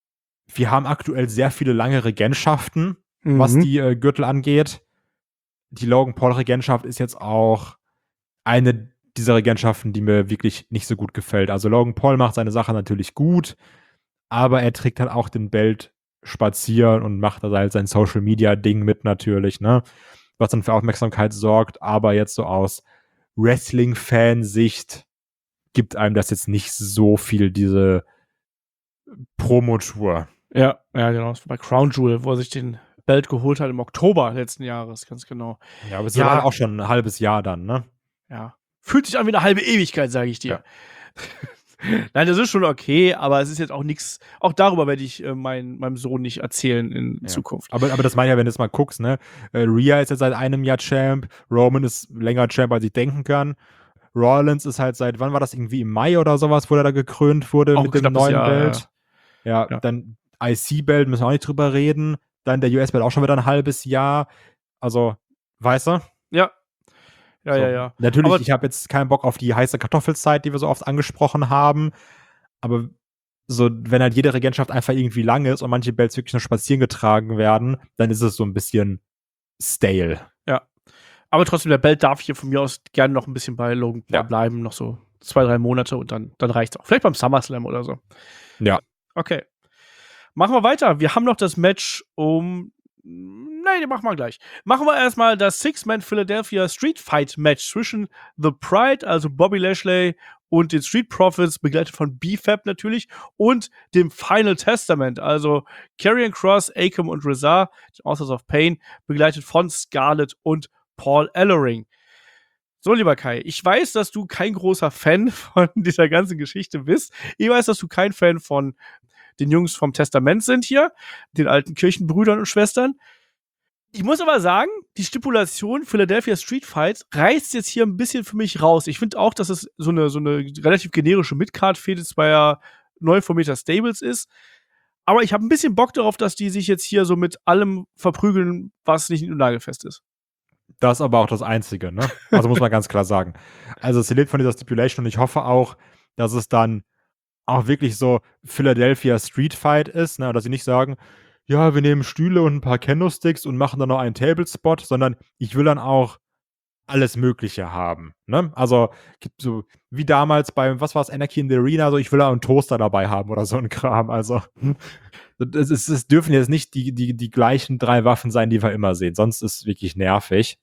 wir haben aktuell sehr viele lange Regentschaften, was Mhm. die äh, Gürtel angeht. Die Logan Paul-Regentschaft ist jetzt auch eine dieser Regentschaften, die mir wirklich nicht so gut gefällt. Also Logan Paul macht seine Sache natürlich gut, aber er trägt halt auch den Belt spazieren und macht da halt sein Social-Media-Ding mit natürlich, ne? Was dann für Aufmerksamkeit sorgt, aber jetzt so aus Wrestling-Fan-Sicht gibt einem das jetzt nicht so viel, diese Promotour. Ja, ja, genau. Das war bei Crown Jewel, wo er sich den Belt geholt hat im Oktober letzten Jahres, ganz genau. Ja, aber es Ja. ist halt auch schon ein halbes Jahr dann, ne? Ja. fühlt sich an wie eine halbe Ewigkeit, sage ich dir. Ja. Nein, das ist schon okay, aber es ist jetzt auch nichts, auch darüber werde ich äh, mein, meinem Sohn nicht erzählen in Ja. Zukunft. Aber, aber das meine ich ja, wenn du es mal guckst, ne? Äh, Rhea ist jetzt seit einem Jahr Champ, Roman ist länger Champ, als ich denken kann. Rollins ist halt seit, wann war das, irgendwie im Mai oder sowas, wo er da gekrönt wurde Auch mit dem knappes neuen Jahr, Belt. Ja, Ja. dann I C-Belt, müssen wir auch nicht drüber reden. Dann der U S-Belt auch schon wieder ein halbes Jahr. Also, weißt du? Ja. Ja, So. ja, ja. Natürlich, Aber- ich habe jetzt keinen Bock auf die heiße Kartoffelzeit, die wir so oft angesprochen haben. Aber so, wenn halt jede Regentschaft einfach irgendwie lang ist und manche Belts wirklich nur spazieren getragen werden, dann ist es so ein bisschen stale. Ja. Aber trotzdem, der Belt darf hier von mir aus gerne noch ein bisschen bei Logan Paul Ja. bleiben, noch so zwei, drei Monate und dann, dann reicht's auch. Vielleicht beim SummerSlam oder so. Ja. Okay. Machen wir weiter. Wir haben noch das Match um. Nein, den machen wir gleich. Machen wir erstmal das Six-Man Philadelphia Street Fight Match zwischen The Pride, also Bobby Lashley, und den Street Profits, begleitet von B-Fab natürlich, und dem Final Testament, also Karrion Kross, Akam und Rezar, den Authors of Pain, begleitet von Scarlett und Paul Ellering. So, lieber Kai, ich weiß, dass du kein großer Fan von dieser ganzen Geschichte bist. Ich weiß, dass du kein Fan von den Jungs vom Testament sind hier, den alten Kirchenbrüdern und Schwestern. Ich muss aber sagen, die Stipulation Philadelphia Street Fight reißt jetzt hier ein bisschen für mich raus. Ich finde auch, dass es so eine, so eine relativ generische Midcard-Fehde zweier neu formierter Stables ist. Aber ich habe ein bisschen Bock darauf, dass die sich jetzt hier so mit allem verprügeln, was nicht nagelfest ist. Das ist aber auch das Einzige, ne? Also muss man ganz klar sagen. Also es lebt von dieser Stipulation und ich hoffe auch, dass es dann auch wirklich so Philadelphia Street Fight ist, ne? Dass sie nicht sagen, ja, wir nehmen Stühle und ein paar Kendo-Sticks und machen dann noch einen Tablespot, sondern ich will dann auch alles Mögliche haben, ne? Also gibt so wie damals beim, was war es, Anarchy in the Arena, so ich will auch einen Toaster dabei haben oder so ein Kram. Also es, ist, es dürfen jetzt nicht die, die, die gleichen drei Waffen sein, die wir immer sehen, sonst ist es wirklich nervig.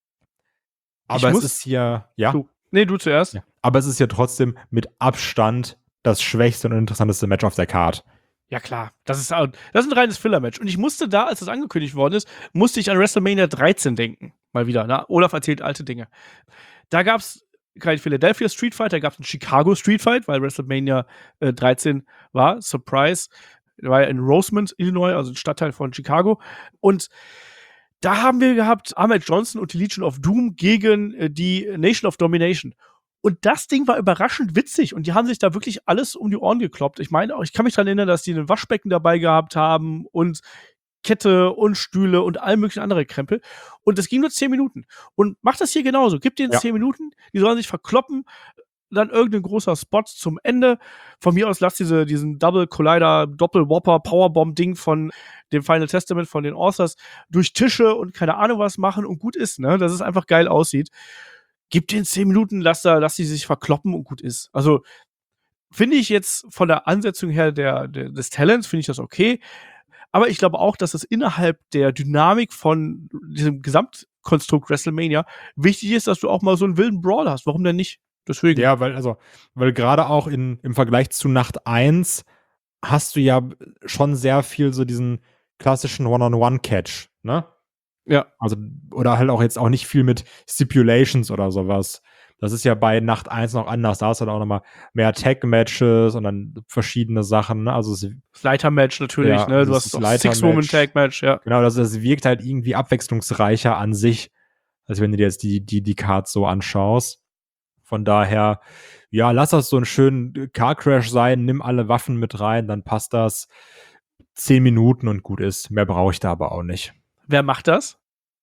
Aber Ich es muss- ist hier, ja, Du. Nee, du zuerst. ja, aber es ist ja trotzdem mit Abstand das schwächste und interessanteste Match auf der Card. Ja, klar. Das ist, das ist ein reines Filler-Match. Und ich musste da, als das angekündigt worden ist, musste ich an WrestleMania dreizehn denken. Mal wieder. Ne? Olaf erzählt alte Dinge. Da gab es kein Philadelphia Street Fight, da gab es einen Chicago Street Fight, weil WrestleMania äh, dreizehn war. Surprise. War ja in Rosemont, Illinois, also ein Stadtteil von Chicago. Und da haben wir gehabt Ahmed Johnson und die Legion of Doom gegen äh, die Nation of Domination. Und das Ding war überraschend witzig und die haben sich da wirklich alles um die Ohren gekloppt. Ich meine, ich kann mich daran erinnern, dass die ein Waschbecken dabei gehabt haben und Kette und Stühle und all möglichen andere Krempel. Und das ging nur zehn Minuten. Und macht das hier genauso. Gib denen Ja. zehn Minuten, die sollen sich verkloppen, dann irgendein großer Spot zum Ende. Von mir aus lass diese, diesen Double Collider, Doppel Whopper, Powerbomb-Ding von dem Final Testament von den Authors durch Tische und keine Ahnung was machen und gut ist, ne? Dass es einfach geil aussieht. Gib den zehn Minuten, lass da, lass die sich verkloppen und gut ist. Also finde ich jetzt von der Ansetzung her der, der, des Talents, finde ich das okay. Aber ich glaube auch, dass es innerhalb der Dynamik von diesem Gesamtkonstrukt WrestleMania wichtig ist, dass du auch mal so einen wilden Brawl hast. Warum denn nicht? Deswegen. Ja, weil, also, weil gerade auch in, im Vergleich zu Nacht eins hast du ja schon sehr viel so diesen klassischen One-on-One-Catch, ne? Ja. Also, oder halt auch jetzt auch nicht viel mit Stipulations oder sowas. Das ist ja bei Nacht eins noch anders. Da hast du dann auch nochmal mehr Tag-Matches und dann verschiedene Sachen, ne? Also, es, Das Leiter-Match natürlich, Ja, ne? Du das hast ist das Leiter-Match. Six-Woman-Tag-Match, ja. genau, das, das wirkt halt irgendwie abwechslungsreicher an sich, als wenn du dir jetzt die, die, die Cards so anschaust. Von daher, ja, lass das so einen schönen Car-Crash sein, nimm alle Waffen mit rein, dann passt das. Zehn Minuten und gut ist. Mehr brauche ich da aber auch nicht. Wer macht das?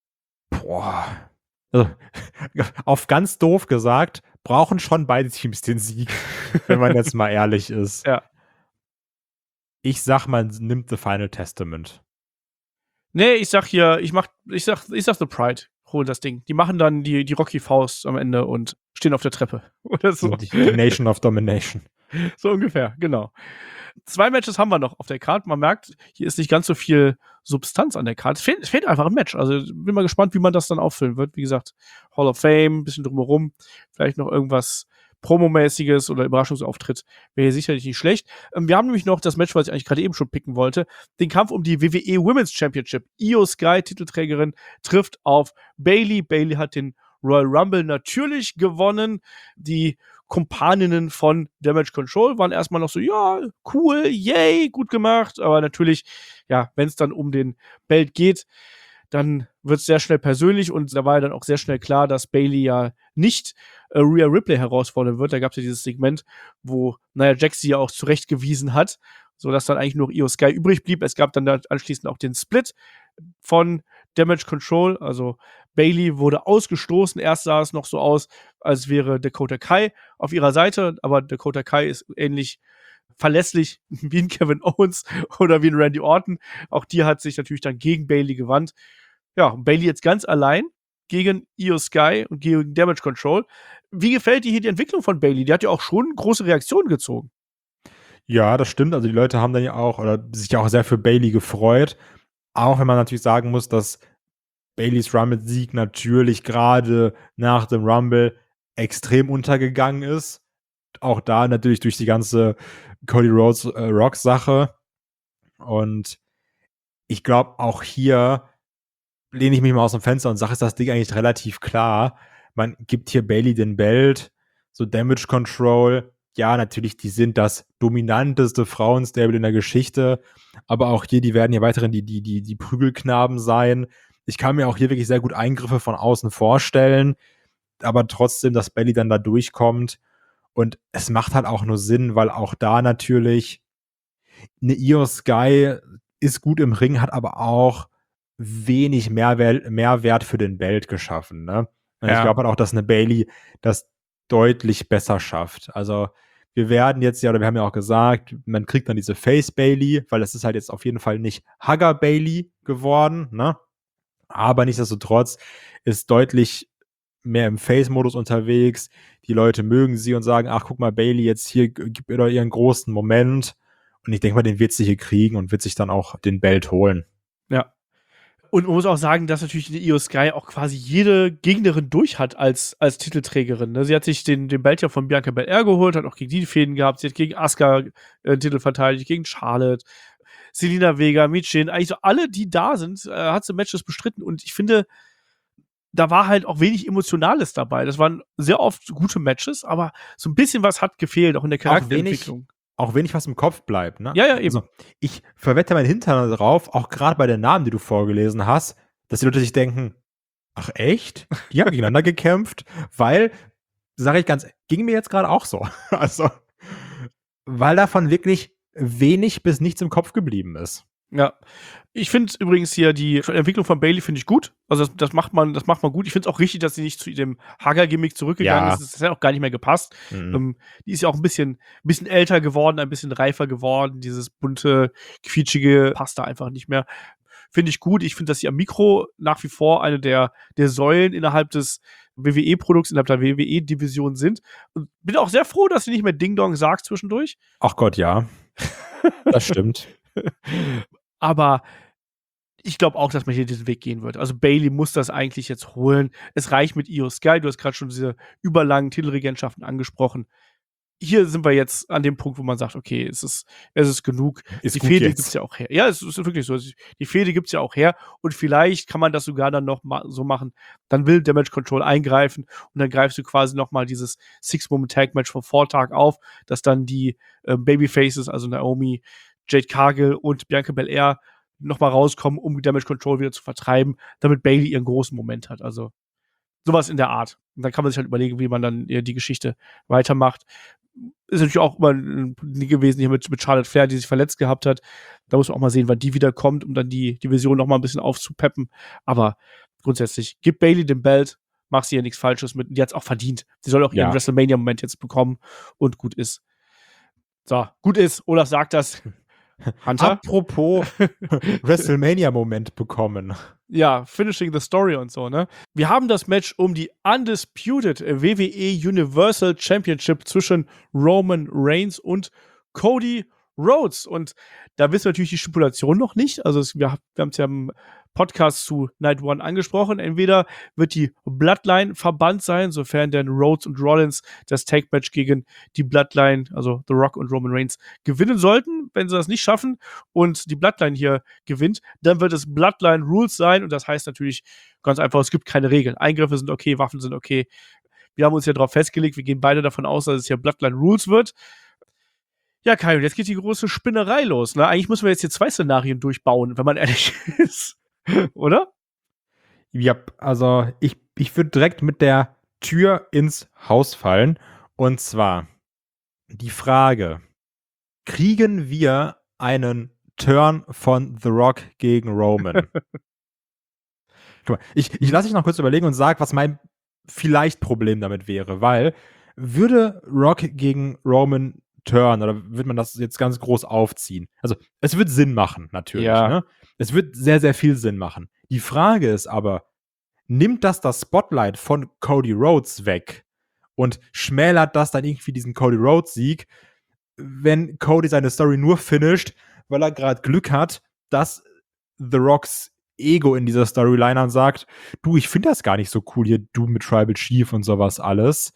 Boah. Also, auf ganz doof gesagt, brauchen schon beide Teams den Sieg, wenn man jetzt mal ehrlich ist. Ja. Ich sag, man nimmt The Final Testament. Nee, ich sag hier, ich mach, ich sag, ich sag The Pride, holen das Ding. Die machen dann die, die Rocky Faust am Ende und stehen auf der Treppe. Oder so. Die, die Nation of Domination. So ungefähr, genau. Zwei Matches haben wir noch auf der Karte. Man merkt, hier ist nicht ganz so viel Substanz an der Karte. Es fehlt, es fehlt einfach ein Match. Also bin mal gespannt, wie man das dann auffüllen wird. Wie gesagt, Hall of Fame, ein bisschen drumherum. Vielleicht noch irgendwas Promomäßiges oder Überraschungsauftritt. Wäre hier sicherlich nicht schlecht. Ähm, wir haben nämlich noch das Match, was ich eigentlich gerade eben schon picken wollte. Den Kampf um die W W E Women's Championship. Io Sky, Titelträgerin, trifft auf Bayley. Bayley hat den Royal Rumble natürlich gewonnen. Die Kumpaninnen von Damage Control waren erstmal noch so, ja, cool, yay, gut gemacht. Aber natürlich, ja, wenn es dann um den Belt geht, dann wird es sehr schnell persönlich und da war ja dann auch sehr schnell klar, dass Bayley ja nicht äh, Rhea Ripley herausfordern wird. Da gab es ja dieses Segment, wo Nia Jax sie ja auch zurechtgewiesen hat, sodass dann eigentlich nur Io Sky übrig blieb. Es gab dann anschließend auch den Split von Damage Control, also Bayley wurde ausgestoßen. Erst sah es noch so aus, als wäre Dakota Kai auf ihrer Seite, aber Dakota Kai ist ähnlich verlässlich wie ein Kevin Owens oder wie ein Randy Orton. Auch die hat sich natürlich dann gegen Bayley gewandt. Ja, Bayley jetzt ganz allein gegen Io Sky und gegen Damage Control. Wie gefällt dir hier die Entwicklung von Bayley? Die hat ja auch schon große Reaktionen gezogen. Ja, das stimmt. Also die Leute haben dann ja auch, oder sich ja auch sehr für Bayley gefreut. Auch wenn man natürlich sagen muss, dass Baileys Rumble-Sieg natürlich gerade nach dem Rumble extrem untergegangen ist. Auch da natürlich durch die ganze Cody Rhodes äh, Rock-Sache. Und ich glaube, auch hier lehne ich mich mal aus dem Fenster und sage, ist das Ding eigentlich relativ klar. Man gibt hier Bayley den Belt, so Damage Control. Ja, natürlich, die sind das dominanteste Frauenstable in der Geschichte. Aber auch hier, die werden hier weiterhin die, die, die, die Prügelknaben sein. Ich kann mir auch hier wirklich sehr gut Eingriffe von außen vorstellen. Aber trotzdem, dass Bayley dann da durchkommt. Und es macht halt auch nur Sinn, weil auch da natürlich eine Io Sky ist gut im Ring, hat aber auch wenig Mehrwert, Mehrwert für den Belt geschaffen. Ne? Und ja. Ich glaube halt auch, dass eine Bayley das deutlich besser schafft. Also wir werden jetzt ja, oder wir haben ja auch gesagt, man kriegt dann diese Face Bayley, weil es ist halt jetzt auf jeden Fall nicht Hugger Bayley geworden, ne? Aber nichtsdestotrotz ist deutlich mehr im Face-Modus unterwegs. Die Leute mögen sie und sagen, ach, guck mal, Bayley jetzt hier, gib ihr doch ihren großen Moment. Und ich denke mal, den wird sie hier kriegen und wird sich dann auch den Belt holen. Ja. Und man muss auch sagen, dass natürlich die Io Sky auch quasi jede Gegnerin durch hat als, als Titelträgerin. Ne? Sie hat sich den, den Belt ja von Bianca Belair geholt, hat auch gegen die Fäden gehabt. Sie hat gegen Asuka äh, den Titel verteidigt, gegen Charlotte, Selena Vega, Michin. Eigentlich so alle, die da sind, äh, hat sie Matches bestritten. Und ich finde, da war halt auch wenig Emotionales dabei. Das waren sehr oft gute Matches, aber so ein bisschen was hat gefehlt, auch in der Charakterentwicklung. Auch wenig, was im Kopf bleibt, ne? Ja, ja, eben. Also, ich verwette meinen Hintern darauf, auch gerade bei den Namen, die du vorgelesen hast, dass die Leute sich denken, ach echt? Die haben gegeneinander gekämpft? Weil, sage ich ganz, ging mir jetzt gerade auch so. Also, weil davon wirklich wenig bis nichts im Kopf geblieben ist. Ja. Ich finde übrigens hier die Entwicklung von Bayley finde ich gut. Also das, das macht man, das macht man gut. Ich finde es auch richtig, dass sie nicht zu dem Hugger-Gimmick zurückgegangen Ja. ist. Das hat auch gar nicht mehr gepasst. Mhm. Ähm, die ist ja auch ein bisschen, ein bisschen älter geworden, ein bisschen reifer geworden. Dieses bunte, quietschige passt da einfach nicht mehr. Finde ich gut. Ich finde, dass sie am Mikro nach wie vor eine der, der Säulen innerhalb des W W E-Produkts, innerhalb der W W E-Division sind. Und bin auch sehr froh, dass sie nicht mehr Ding Dong sagt zwischendurch. Ach Gott, ja. Das stimmt. Aber ich glaube auch, dass man hier diesen Weg gehen wird. Also Bayley muss das eigentlich jetzt holen. Es reicht mit Io Sky. Du hast gerade schon diese überlangen Titelregentschaften angesprochen. Hier sind wir jetzt an dem Punkt, wo man sagt, okay, es ist, es ist genug. Ist die gut Fehde jetzt. gibt's ja auch her. Ja, es ist wirklich so. Die Fehde gibt's ja auch her. Und vielleicht kann man das sogar dann noch mal so machen. Dann will Damage Control eingreifen und dann greifst du quasi noch mal dieses Six-Moment-Tag-Match vom Vortag auf, dass dann die äh, Babyfaces, also Naomi, Jade Cargill und Bianca Belair noch mal rauskommen, um Damage Control wieder zu vertreiben, damit Bayley ihren großen Moment hat. Also sowas in der Art. Und dann kann man sich halt überlegen, wie man dann äh, die Geschichte weitermacht. Ist natürlich auch immer ein Ding gewesen hier mit, mit Charlotte Flair, die sich verletzt gehabt hat. Da muss man auch mal sehen, wann die wiederkommt, um dann die Division noch mal ein bisschen aufzupeppen. Aber grundsätzlich, gib Bayley den Belt, mach sie ja nichts Falsches mit. Die hat's auch verdient. Sie soll auch ihren Ja. WrestleMania-Moment jetzt bekommen und gut ist. So, gut ist. Olaf sagt das. Hunter? Apropos WrestleMania-Moment bekommen. Ja, Finishing the Story und so, ne? Wir haben das Match um die Undisputed W W E Universal Championship zwischen Roman Reigns und Cody Rhodes. Und da wissen wir natürlich die Stipulation noch nicht. Also es, wir, wir haben es ja im Podcast zu Night One angesprochen. Entweder wird die Bloodline verbannt sein, sofern denn Rhodes und Rollins das Tag-Match gegen die Bloodline, also The Rock und Roman Reigns, gewinnen sollten. Wenn sie das nicht schaffen und die Bloodline hier gewinnt, dann wird es Bloodline Rules sein. Und das heißt natürlich ganz einfach, es gibt keine Regeln. Eingriffe sind okay, Waffen sind okay. Wir haben uns ja darauf festgelegt, wir gehen beide davon aus, dass es hier Bloodline Rules wird. Ja, Kai, und jetzt geht die große Spinnerei los. Ne? Eigentlich müssen wir jetzt hier zwei Szenarien durchbauen, wenn man ehrlich ist. Oder? Ja, also ich, ich würde direkt mit der Tür ins Haus fallen. Und zwar die Frage, kriegen wir einen Turn von The Rock gegen Roman? Guck mal, ich, ich lasse dich noch kurz überlegen und sage, was mein vielleicht Problem damit wäre, weil würde Rock gegen Roman turn oder wird man das jetzt ganz groß aufziehen? Also es wird Sinn machen, natürlich. Ja. Ne? Es wird sehr, sehr viel Sinn machen. Die Frage ist aber, nimmt das das Spotlight von Cody Rhodes weg und schmälert das dann irgendwie diesen Cody Rhodes-Sieg, wenn Cody seine Story nur finisht, weil er gerade Glück hat, dass The Rocks Ego in dieser Storyline und sagt, du, ich finde das gar nicht so cool hier, du mit Tribal Chief und sowas alles.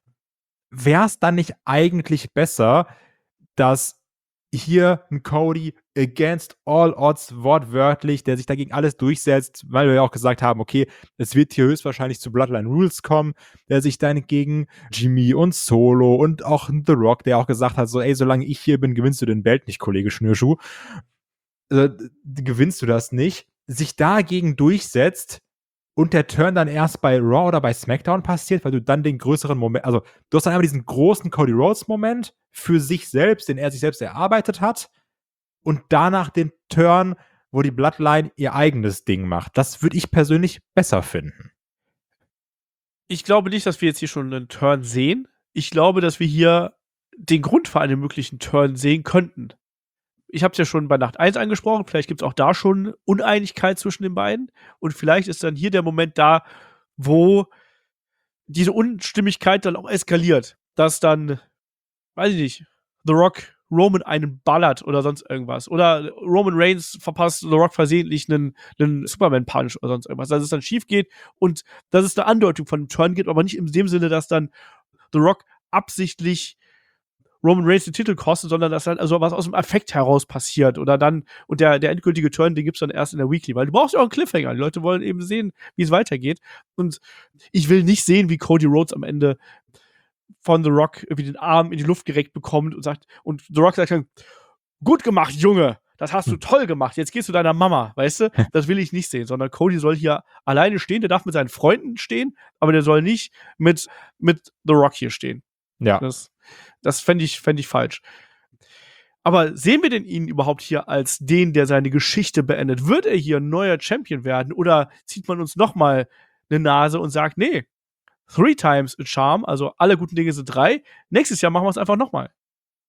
Wäre es dann nicht eigentlich besser, dass hier ein Cody against all odds wortwörtlich, der sich dagegen alles durchsetzt, weil wir ja auch gesagt haben, okay, es wird hier höchstwahrscheinlich zu Bloodline Rules kommen, der sich dann gegen Jimmy und Solo und auch The Rock, der auch gesagt hat, so, ey, solange ich hier bin, gewinnst du den Belt nicht, Kollege Schnürschuh. Also, gewinnst du das nicht, sich dagegen durchsetzt und der Turn dann erst bei Raw oder bei SmackDown passiert, weil du dann den größeren Moment, also du hast dann einmal diesen großen Cody Rhodes-Moment für sich selbst, den er sich selbst erarbeitet hat und danach den Turn, wo die Bloodline ihr eigenes Ding macht. Das würde ich persönlich besser finden. Ich glaube nicht, dass wir jetzt hier schon einen Turn sehen. Ich glaube, dass wir hier den Grund für einen möglichen Turn sehen könnten. Ich habe es ja schon bei Nacht eins angesprochen, vielleicht gibt es auch da schon Uneinigkeit zwischen den beiden und vielleicht ist dann hier der Moment da, wo diese Unstimmigkeit dann auch eskaliert, dass dann, weiß ich nicht, The Rock Roman einen ballert oder sonst irgendwas oder Roman Reigns verpasst The Rock versehentlich einen, einen Superman-Punch oder sonst irgendwas, dass es dann schief geht und dass es eine Andeutung von einem Turn gibt, aber nicht in dem Sinne, dass dann The Rock absichtlich Roman Reigns den Titel kostet, sondern dass halt also was aus dem Affekt heraus passiert oder dann, und der, der endgültige Turn, den gibt's dann erst in der Weekly, weil du brauchst ja auch einen Cliffhanger. Die Leute wollen eben sehen, wie es weitergeht. Und ich will nicht sehen, wie Cody Rhodes am Ende von The Rock irgendwie den Arm in die Luft gereckt bekommt und sagt, und The Rock sagt dann, gut gemacht, Junge, das hast du toll gemacht, jetzt gehst du deiner Mama, weißt du? Das will ich nicht sehen, sondern Cody soll hier alleine stehen, der darf mit seinen Freunden stehen, aber der soll nicht mit, mit The Rock hier stehen. Ja. Das, das fände ich, fänd ich falsch. Aber sehen wir denn ihn überhaupt hier als den, der seine Geschichte beendet? Wird er hier ein neuer Champion werden? Oder zieht man uns noch mal eine Nase und sagt, nee, three times a charm, also alle guten Dinge sind drei. Nächstes Jahr machen wir es einfach noch mal.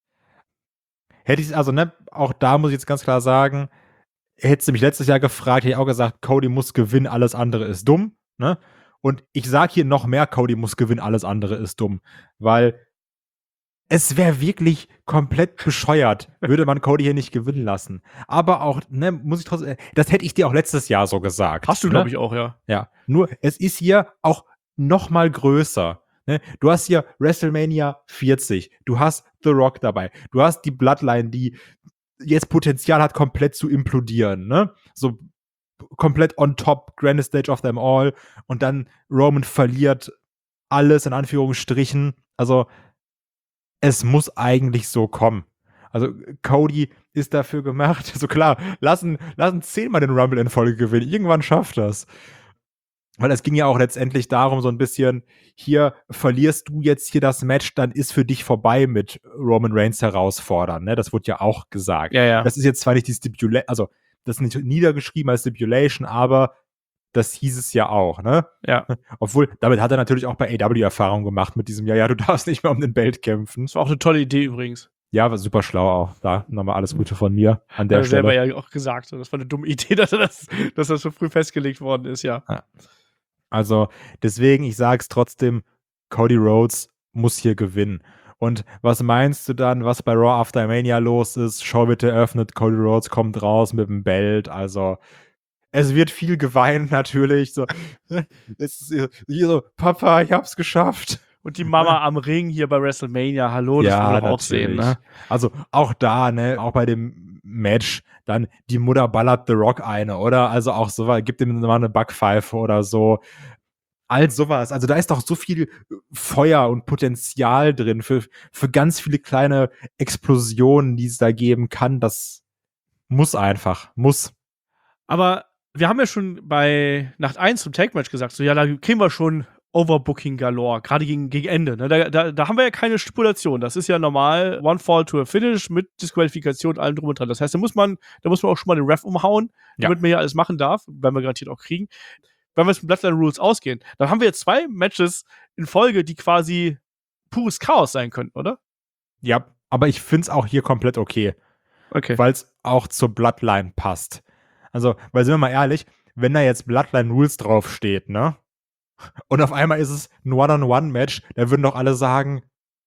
Hätte ich, also, ne, auch da muss ich jetzt ganz klar sagen, hättest du mich letztes Jahr gefragt, hätte ich auch gesagt, Cody muss gewinnen, alles andere ist dumm, ne? Und ich sage hier noch mehr, Cody muss gewinnen, alles andere ist dumm. Weil es wäre wirklich komplett bescheuert, würde man Cody hier nicht gewinnen lassen. Aber auch, ne, muss ich trotzdem, das hätte ich dir auch letztes Jahr so gesagt. Hast du, ne? glaube ich, auch, ja. Ja, nur es ist hier auch noch mal größer. Ne? Du hast hier WrestleMania vierzig, du hast The Rock dabei, du hast die Bloodline, die jetzt Potenzial hat, komplett zu implodieren. Ne? So komplett on top, grandest stage of them all. Und dann Roman verliert alles in Anführungsstrichen. Also es muss eigentlich so kommen. Also Cody ist dafür gemacht. So also klar, lassen, lassen zehnmal den Rumble in Folge gewinnen. Irgendwann schafft das. Weil es ging ja auch letztendlich darum, so ein bisschen, hier verlierst du jetzt hier das Match, dann ist für dich vorbei mit Roman Reigns herausfordern. Ne? Das wurde ja auch gesagt. Ja, ja. Das ist jetzt zwar nicht die Stipulation, also das ist nicht niedergeschrieben als Stipulation, aber das hieß es ja auch, ne? Ja. Obwohl, damit hat er natürlich auch bei A E W Erfahrung gemacht mit diesem, ja, ja, du darfst nicht mehr um den Belt kämpfen. Das war auch eine tolle Idee übrigens. Ja, war super schlau auch. Da nochmal alles Gute von mir an der Hat er Stelle. selber ja auch gesagt. Das war eine dumme Idee, dass, er das, dass das so früh festgelegt worden ist, ja. ja. Also, deswegen, ich sag's trotzdem, Cody Rhodes muss hier gewinnen. Und was meinst du dann, was bei Raw After Mania los ist? Show wird eröffnet, Cody Rhodes kommt raus mit dem Belt, also es wird viel geweint natürlich, so, es ist hier so, Papa, ich hab's geschafft. Und die Mama am Ring hier bei WrestleMania, hallo, das Ja, wollen wir auch sehen, ne? Also auch da, ne, auch bei dem Match, dann die Mutter ballert The Rock eine, oder? Also auch so, gibt ihm mal eine Backpfeife oder so. All sowas. Also da ist doch so viel Feuer und Potenzial drin für, für ganz viele kleine Explosionen, die es da geben kann. Das muss einfach, muss. Aber wir haben ja schon bei Nacht eins zum Tag-Match gesagt, so ja, da kriegen wir schon Overbooking galore, gerade gegen, gegen Ende. Ne? Da, da, da haben wir ja keine Stipulation. Das ist ja normal, One Fall to a Finish mit Disqualifikation, allem drum und dran. Das heißt, da muss man, da muss man auch schon mal den Ref umhauen, damit ja. man ja alles machen darf, werden wir garantiert auch kriegen. Wenn wir jetzt mit Bloodline Rules ausgehen, dann haben wir jetzt zwei Matches in Folge, die quasi pures Chaos sein könnten, oder? Ja, aber ich find's auch hier komplett okay. Okay. Weil es auch zur Bloodline passt. Also, weil sind wir mal ehrlich, wenn da jetzt Bloodline Rules draufsteht, ne? Und auf einmal ist es ein One-on-One-Match, da würden doch alle sagen,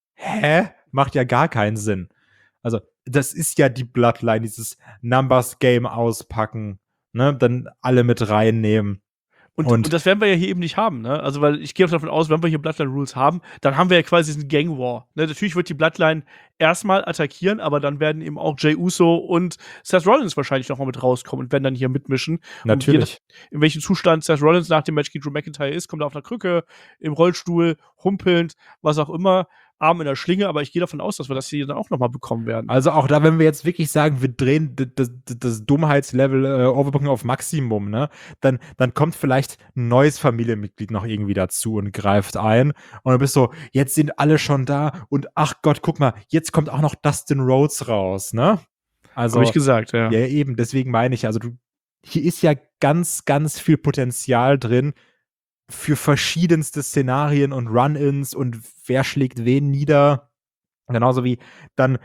hä? Macht ja gar keinen Sinn. Also, das ist ja die Bloodline, dieses Numbers-Game auspacken, ne? Dann alle mit reinnehmen. Und, und, und das werden wir ja hier eben nicht haben, ne? Also, weil ich gehe auch davon aus, wenn wir hier Bloodline Rules haben, dann haben wir ja quasi diesen Gang War. Ne? Natürlich wird die Bloodline erstmal attackieren, aber dann werden eben auch Jey Uso und Seth Rollins wahrscheinlich noch mal mit rauskommen und werden dann hier mitmischen. Natürlich. Und in welchem Zustand Seth Rollins nach dem Match gegen Drew McIntyre ist, kommt er auf einer Krücke, im Rollstuhl, humpelnd, was auch immer. Arm in der Schlinge, aber ich gehe davon aus, dass wir das hier dann auch nochmal bekommen werden. Also auch da, wenn wir jetzt wirklich sagen, wir drehen das, das, das Dummheitslevel äh, Overbooking auf Maximum, ne, dann, dann kommt vielleicht ein neues Familienmitglied noch irgendwie dazu und greift ein. Und du bist so, jetzt sind alle schon da und ach Gott, guck mal, jetzt kommt auch noch Dustin Rhodes raus, ne? Also, habe ich gesagt, ja. Ja, eben, deswegen meine ich, also du, hier ist ja ganz, ganz viel Potenzial drin für verschiedenste Szenarien und Run-Ins und wer schlägt wen nieder. Genauso wie dann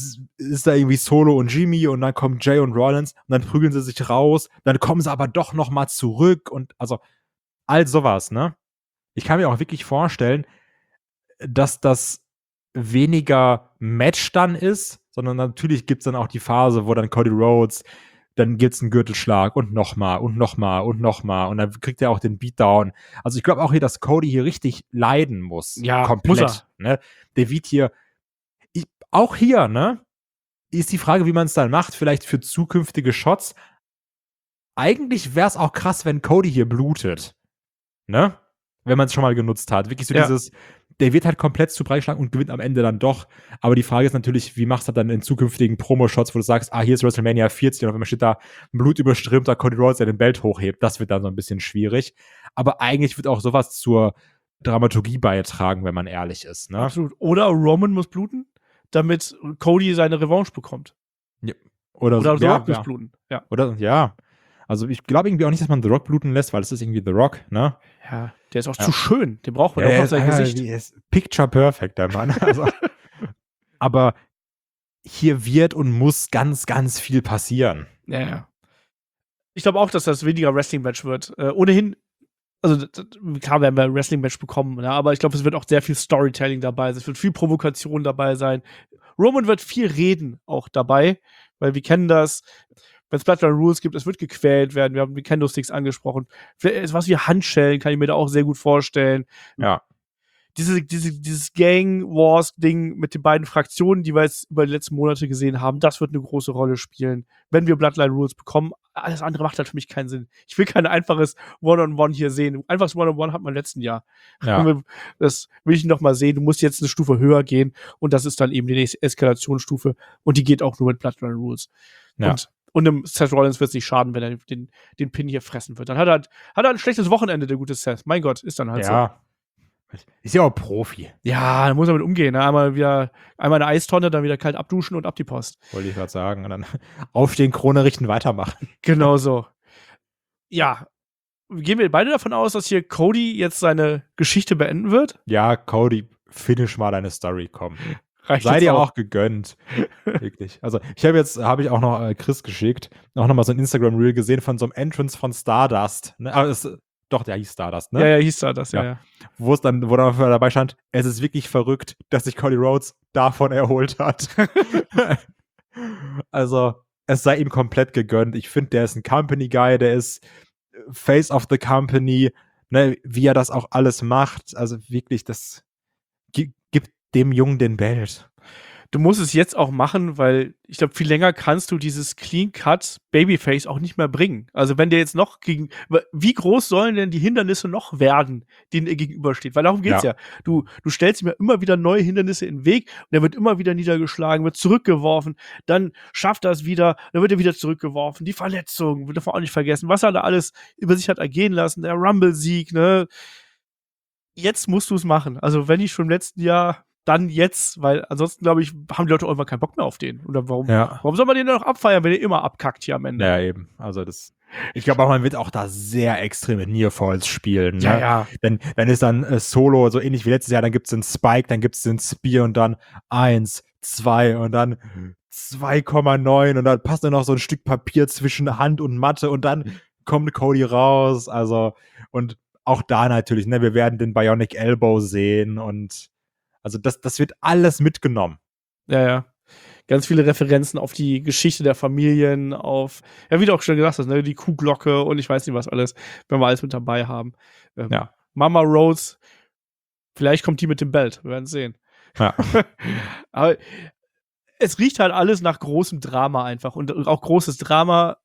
ist da irgendwie Solo und Jimmy und dann kommen Jay und Rollins und dann prügeln sie sich raus, dann kommen sie aber doch noch mal zurück und also all sowas, ne? Ich kann mir auch wirklich vorstellen, dass das weniger Match dann ist, sondern natürlich gibt's dann auch die Phase, wo dann Cody Rhodes, dann gibt's einen Gürtelschlag und nochmal und nochmal und nochmal und dann kriegt er auch den Beatdown. Also ich glaube auch hier, dass Cody hier richtig leiden muss. Ja, komplett. Muss er. Ne? Der wird hier, ich, auch hier, ne, ist die Frage, wie man es dann macht, vielleicht für zukünftige Shots. Eigentlich wäre es auch krass, wenn Cody hier blutet. Ne? Wenn man es schon mal genutzt hat. Wirklich so ja. dieses, der wird halt komplett zu breit geschlagen und gewinnt am Ende dann doch. Aber die Frage ist natürlich, wie machst du das dann in zukünftigen Promo-Shots, wo du sagst, ah, hier ist WrestleMania vierzig und auf einmal steht da ein blutüberströmter Cody Rhodes, der den Belt hochhebt. Das wird dann so ein bisschen schwierig. Aber eigentlich wird auch sowas zur Dramaturgie beitragen, wenn man ehrlich ist. Ne? Absolut. Oder Roman muss bluten, damit Cody seine Revanche bekommt. Ja. Oder, Oder so, The ja, Rock muss ja. bluten. Ja. Oder, ja. Also ich glaube irgendwie auch nicht, dass man The Rock bluten lässt, weil es ist irgendwie The Rock, ne? Ja, der ist auch ja. zu schön. Den braucht man ja, auch auf sein ja, Gesicht. Ist picture perfect, der Mann. Also, aber hier wird und muss ganz, ganz viel passieren. Ja, ja. Ich glaube auch, dass das weniger Wrestling-Match wird. Äh, ohnehin, also klar werden wir ein Wrestling-Match bekommen, ne? Aber ich glaube, es wird auch sehr viel Storytelling dabei sein. Es wird viel Provokation dabei sein. Roman wird viel reden auch dabei, weil wir kennen das. Wenn es Bloodline Rules gibt, es wird gequält werden. Wir haben die Kendo-Sticks angesprochen. Was wie Handschellen kann ich mir da auch sehr gut vorstellen. Ja. Diese, diese, dieses Gang-Wars-Ding mit den beiden Fraktionen, die wir jetzt über die letzten Monate gesehen haben, das wird eine große Rolle spielen. Wenn wir Bloodline Rules bekommen, alles andere macht halt für mich keinen Sinn. Ich will kein einfaches One-on-One hier sehen. Einfaches One-on-One hat man im letzten Jahr. Ja. Das will ich noch mal sehen. Du musst jetzt eine Stufe höher gehen und das ist dann eben die nächste Eskalationsstufe und die geht auch nur mit Bloodline Rules. Ja. Und Und dem Seth Rollins wird es nicht schaden, wenn er den, den Pin hier fressen wird. Dann hat er, hat er ein schlechtes Wochenende, der gute Seth. Mein Gott, ist dann halt ja. so. Ist ja auch Profi. Ja, da muss er mit umgehen. Ne? Einmal wieder, einmal eine Eistonne, dann wieder kalt abduschen und ab die Post. Wollte ich gerade sagen. Und dann aufstehen, Krone richten, weitermachen. Genau so. Ja. Gehen wir beide davon aus, dass hier Cody jetzt seine Geschichte beenden wird? Ja, Cody, finish mal deine Story, komm. Reicht Sei dir auch. auch gegönnt. Wirklich. Also, ich habe jetzt, habe ich auch noch äh, Chris geschickt, auch nochmal so ein Instagram-Reel gesehen von so einem Entrance von Stardust. Ne? Aber es, Doch, der hieß Stardust, ne? Ja, ja, hieß da das, ja, Ja. ja. Wo es dann, wo dann dabei stand, es ist wirklich verrückt, dass sich Cody Rhodes davon erholt hat. Also, es sei ihm komplett gegönnt. Ich finde, der ist ein Company Guy, der ist Face of the Company, ne, wie er das auch alles macht. Also wirklich, das gi- gibt dem Jungen den Belt. Du musst es jetzt auch machen, weil ich glaube, viel länger kannst du dieses Clean-Cut Babyface auch nicht mehr bringen. Also wenn der jetzt noch gegen, wie groß sollen denn die Hindernisse noch werden, denen er gegenübersteht? Weil darum geht's ja. Ja. Du, du stellst ihm ja immer wieder neue Hindernisse in den Weg und er wird immer wieder niedergeschlagen, wird zurückgeworfen, dann schafft er es wieder, dann wird er wieder zurückgeworfen. Die Verletzung, wird davon auch nicht vergessen, was er da alles über sich hat ergehen lassen, der Rumble-Sieg, ne? Jetzt musst du es machen. Also wenn ich schon im letzten Jahr, dann jetzt, weil ansonsten, glaube ich, haben die Leute irgendwann keinen Bock mehr auf den. Oder warum, Ja. warum soll man den denn noch abfeiern, wenn der immer abkackt hier am Ende? Ja, eben. Also das. Ich glaube auch, man wird auch da sehr extreme Nearfalls spielen. Ne? Ja, ja. Denn dann ist dann äh, Solo so ähnlich wie letztes Jahr, dann gibt es den Spike, dann gibt es den Spear und dann eins, zwei und dann zwei Komma neun und dann passt dann noch so ein Stück Papier zwischen Hand und Matte und dann kommt Cody raus. Also, und auch da natürlich, ne, wir werden den Bionic Elbow sehen und also das, das wird alles mitgenommen. Ja, ja. Ganz viele Referenzen auf die Geschichte der Familien, auf, ja, wie du auch schon gesagt hast, ne, die Kuhglocke und ich weiß nicht was alles, wenn wir alles mit dabei haben. Ähm, Ja. Mama Rose, vielleicht kommt die mit dem Belt, wir werden sehen. Ja. Aber es riecht halt alles nach großem Drama einfach und auch großes Drama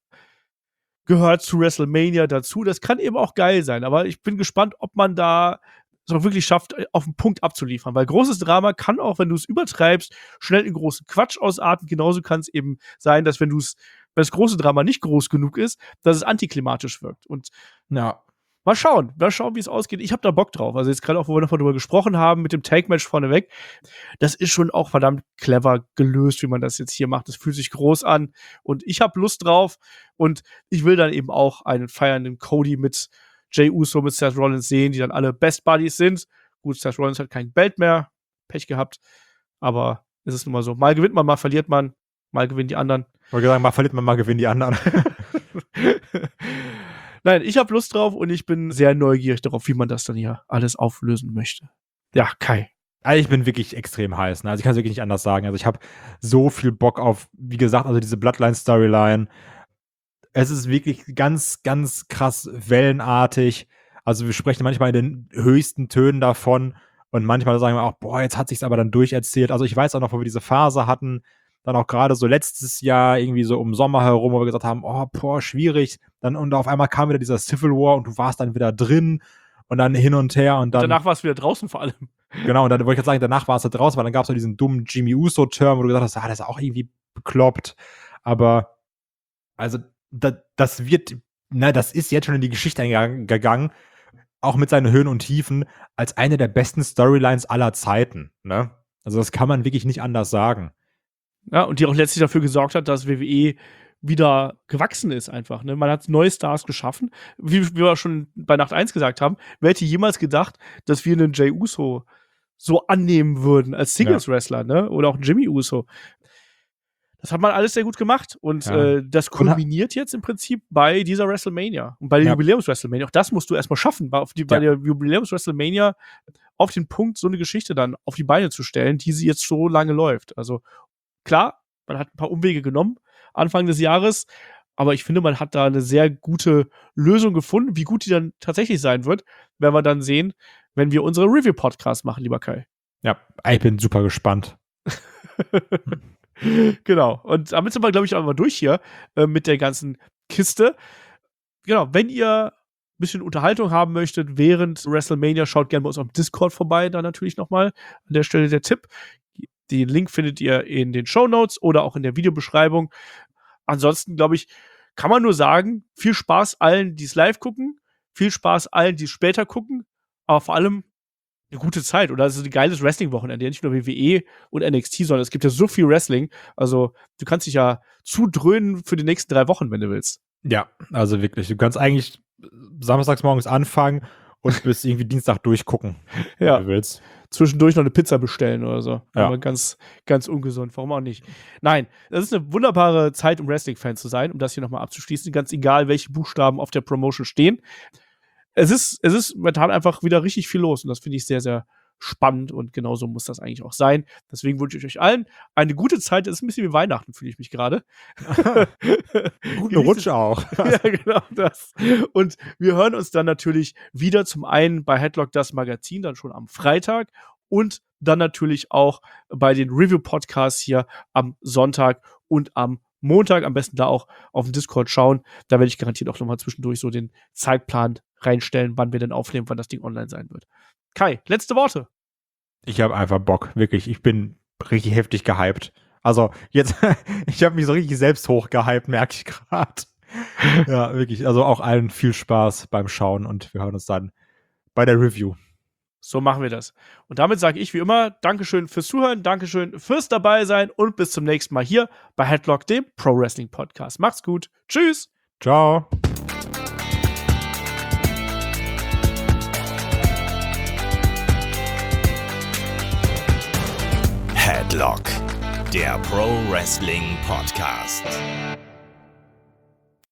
gehört zu WrestleMania dazu. Das kann eben auch geil sein, aber ich bin gespannt, ob man da es auch wirklich schafft, auf den Punkt abzuliefern. Weil großes Drama kann auch, wenn du es übertreibst, schnell in großen Quatsch ausarten. Genauso kann es eben sein, dass wenn du es, wenn das große Drama nicht groß genug ist, dass es antiklimatisch wirkt. Und Ja. mal schauen, mal schauen, wie es ausgeht. Ich habe da Bock drauf. Also jetzt gerade auch, wo wir noch mal drüber gesprochen haben, mit dem Take-Match vorneweg, das ist schon auch verdammt clever gelöst, wie man das jetzt hier macht. Das fühlt sich groß an und ich habe Lust drauf und ich will dann eben auch einen feiernden Cody mit Jey Uso, mit Seth Rollins sehen, die dann alle Best Buddies sind. Gut, Seth Rollins hat kein Belt mehr, Pech gehabt, aber es ist nun mal so. Mal gewinnt man, mal verliert man, mal gewinnen die anderen. Ich wollte sagen, mal verliert man, mal gewinnen die anderen. Nein, ich habe Lust drauf und ich bin sehr neugierig darauf, wie man das dann hier alles auflösen möchte. Ja, Kai. Also ich bin wirklich extrem heiß. Ne? Also ich kann es wirklich nicht anders sagen. Also ich habe so viel Bock auf, wie gesagt, also diese Bloodline-Storyline. Es ist wirklich ganz, ganz krass wellenartig. Also wir sprechen manchmal in den höchsten Tönen davon und manchmal sagen wir auch, boah, jetzt hat sich's aber dann durcherzählt. Also ich weiß auch noch, wo wir diese Phase hatten, dann auch gerade so letztes Jahr irgendwie so um Sommer herum, wo wir gesagt haben, oh, boah, schwierig. Dann und auf einmal kam wieder dieser Civil War und du warst dann wieder drin und dann hin und her und dann. Und danach war es wieder draußen vor allem. Genau, und dann wollte ich jetzt sagen, danach war es da draußen, weil dann gab es so diesen dummen Jimmy Uso-Term, wo du gesagt hast, ah, das ist auch irgendwie bekloppt. Aber also das, das wird, na, das ist jetzt schon in die Geschichte gegangen, auch mit seinen Höhen und Tiefen, als eine der besten Storylines aller Zeiten. Ne? Also das kann man wirklich nicht anders sagen. Ja, und die auch letztlich dafür gesorgt hat, dass W W E wieder gewachsen ist einfach. Ne? Man hat neue Stars geschaffen. Wie, wie wir schon bei Nacht eins gesagt haben, wer hätte jemals gedacht, dass wir einen Jey Uso so annehmen würden als Singles-Wrestler, ja. Ne? Oder auch Jimmy Uso. Das hat man alles sehr gut gemacht und Ja. äh, das kulminiert jetzt im Prinzip bei dieser WrestleMania und bei der Ja. Jubiläums-WrestleMania. Auch das musst du erstmal schaffen, bei, auf die, bei Ja. der Jubiläums-WrestleMania auf den Punkt, so eine Geschichte dann auf die Beine zu stellen, die sie jetzt so lange läuft. Also klar, man hat ein paar Umwege genommen Anfang des Jahres, aber ich finde, man hat da eine sehr gute Lösung gefunden. Wie gut die dann tatsächlich sein wird, werden wir dann sehen, wenn wir unsere Review-Podcasts machen, lieber Kai. Ja, ich bin super gespannt. Genau. Und damit sind wir, glaube ich, auch mal durch hier äh, mit der ganzen Kiste. Genau, wenn ihr ein bisschen Unterhaltung haben möchtet während WrestleMania, schaut gerne bei uns auf dem Discord vorbei, da natürlich nochmal an der Stelle der Tipp. Den Link findet ihr in den Shownotes oder auch in der Videobeschreibung. Ansonsten, glaube ich, kann man nur sagen, viel Spaß allen, die es live gucken, viel Spaß allen, die es später gucken, aber vor allem eine gute Zeit oder es ist ein geiles Wrestling-Wochenende, nicht nur W W E und N X T, sondern es gibt ja so viel Wrestling, also du kannst dich ja zudröhnen für die nächsten drei Wochen, wenn du willst. Ja, also wirklich, du kannst eigentlich samstags morgens anfangen und bis irgendwie Dienstag durchgucken, Ja. wenn du willst. Zwischendurch noch eine Pizza bestellen oder so. Ja. Aber ganz, ganz ungesund. Warum auch nicht? Nein, das ist eine wunderbare Zeit, um Wrestling-Fan zu sein, um das hier nochmal abzuschließen. Ganz egal, welche Buchstaben auf der Promotion stehen. es ist, es ist momentan einfach wieder richtig viel los und das finde ich sehr, sehr spannend und genauso muss das eigentlich auch sein. Deswegen wünsche ich euch allen eine gute Zeit. Es ist ein bisschen wie Weihnachten, fühle ich mich gerade. Guten Rutsch auch. Ja, genau das. Und wir hören uns dann natürlich wieder zum einen bei Headlock das Magazin, dann schon am Freitag und dann natürlich auch bei den Review-Podcasts hier am Sonntag und am Montag. Am besten da auch auf dem Discord schauen. Da werde ich garantiert auch nochmal zwischendurch so den Zeitplan reinstellen, wann wir denn aufnehmen, wann das Ding online sein wird. Kai, letzte Worte. Ich habe einfach Bock, wirklich. Ich bin richtig heftig gehypt. Also jetzt, ich habe mich so richtig selbst hochgehypt, merke ich gerade. Ja, wirklich. Also auch allen viel Spaß beim Schauen und wir hören uns dann bei der Review. So machen wir das. Und damit sage ich wie immer, Dankeschön fürs Zuhören, Dankeschön fürs Dabeisein und bis zum nächsten Mal hier bei Headlock, dem Pro Wrestling Podcast. Macht's gut. Tschüss. Ciao. Headlock, der Pro Wrestling Podcast.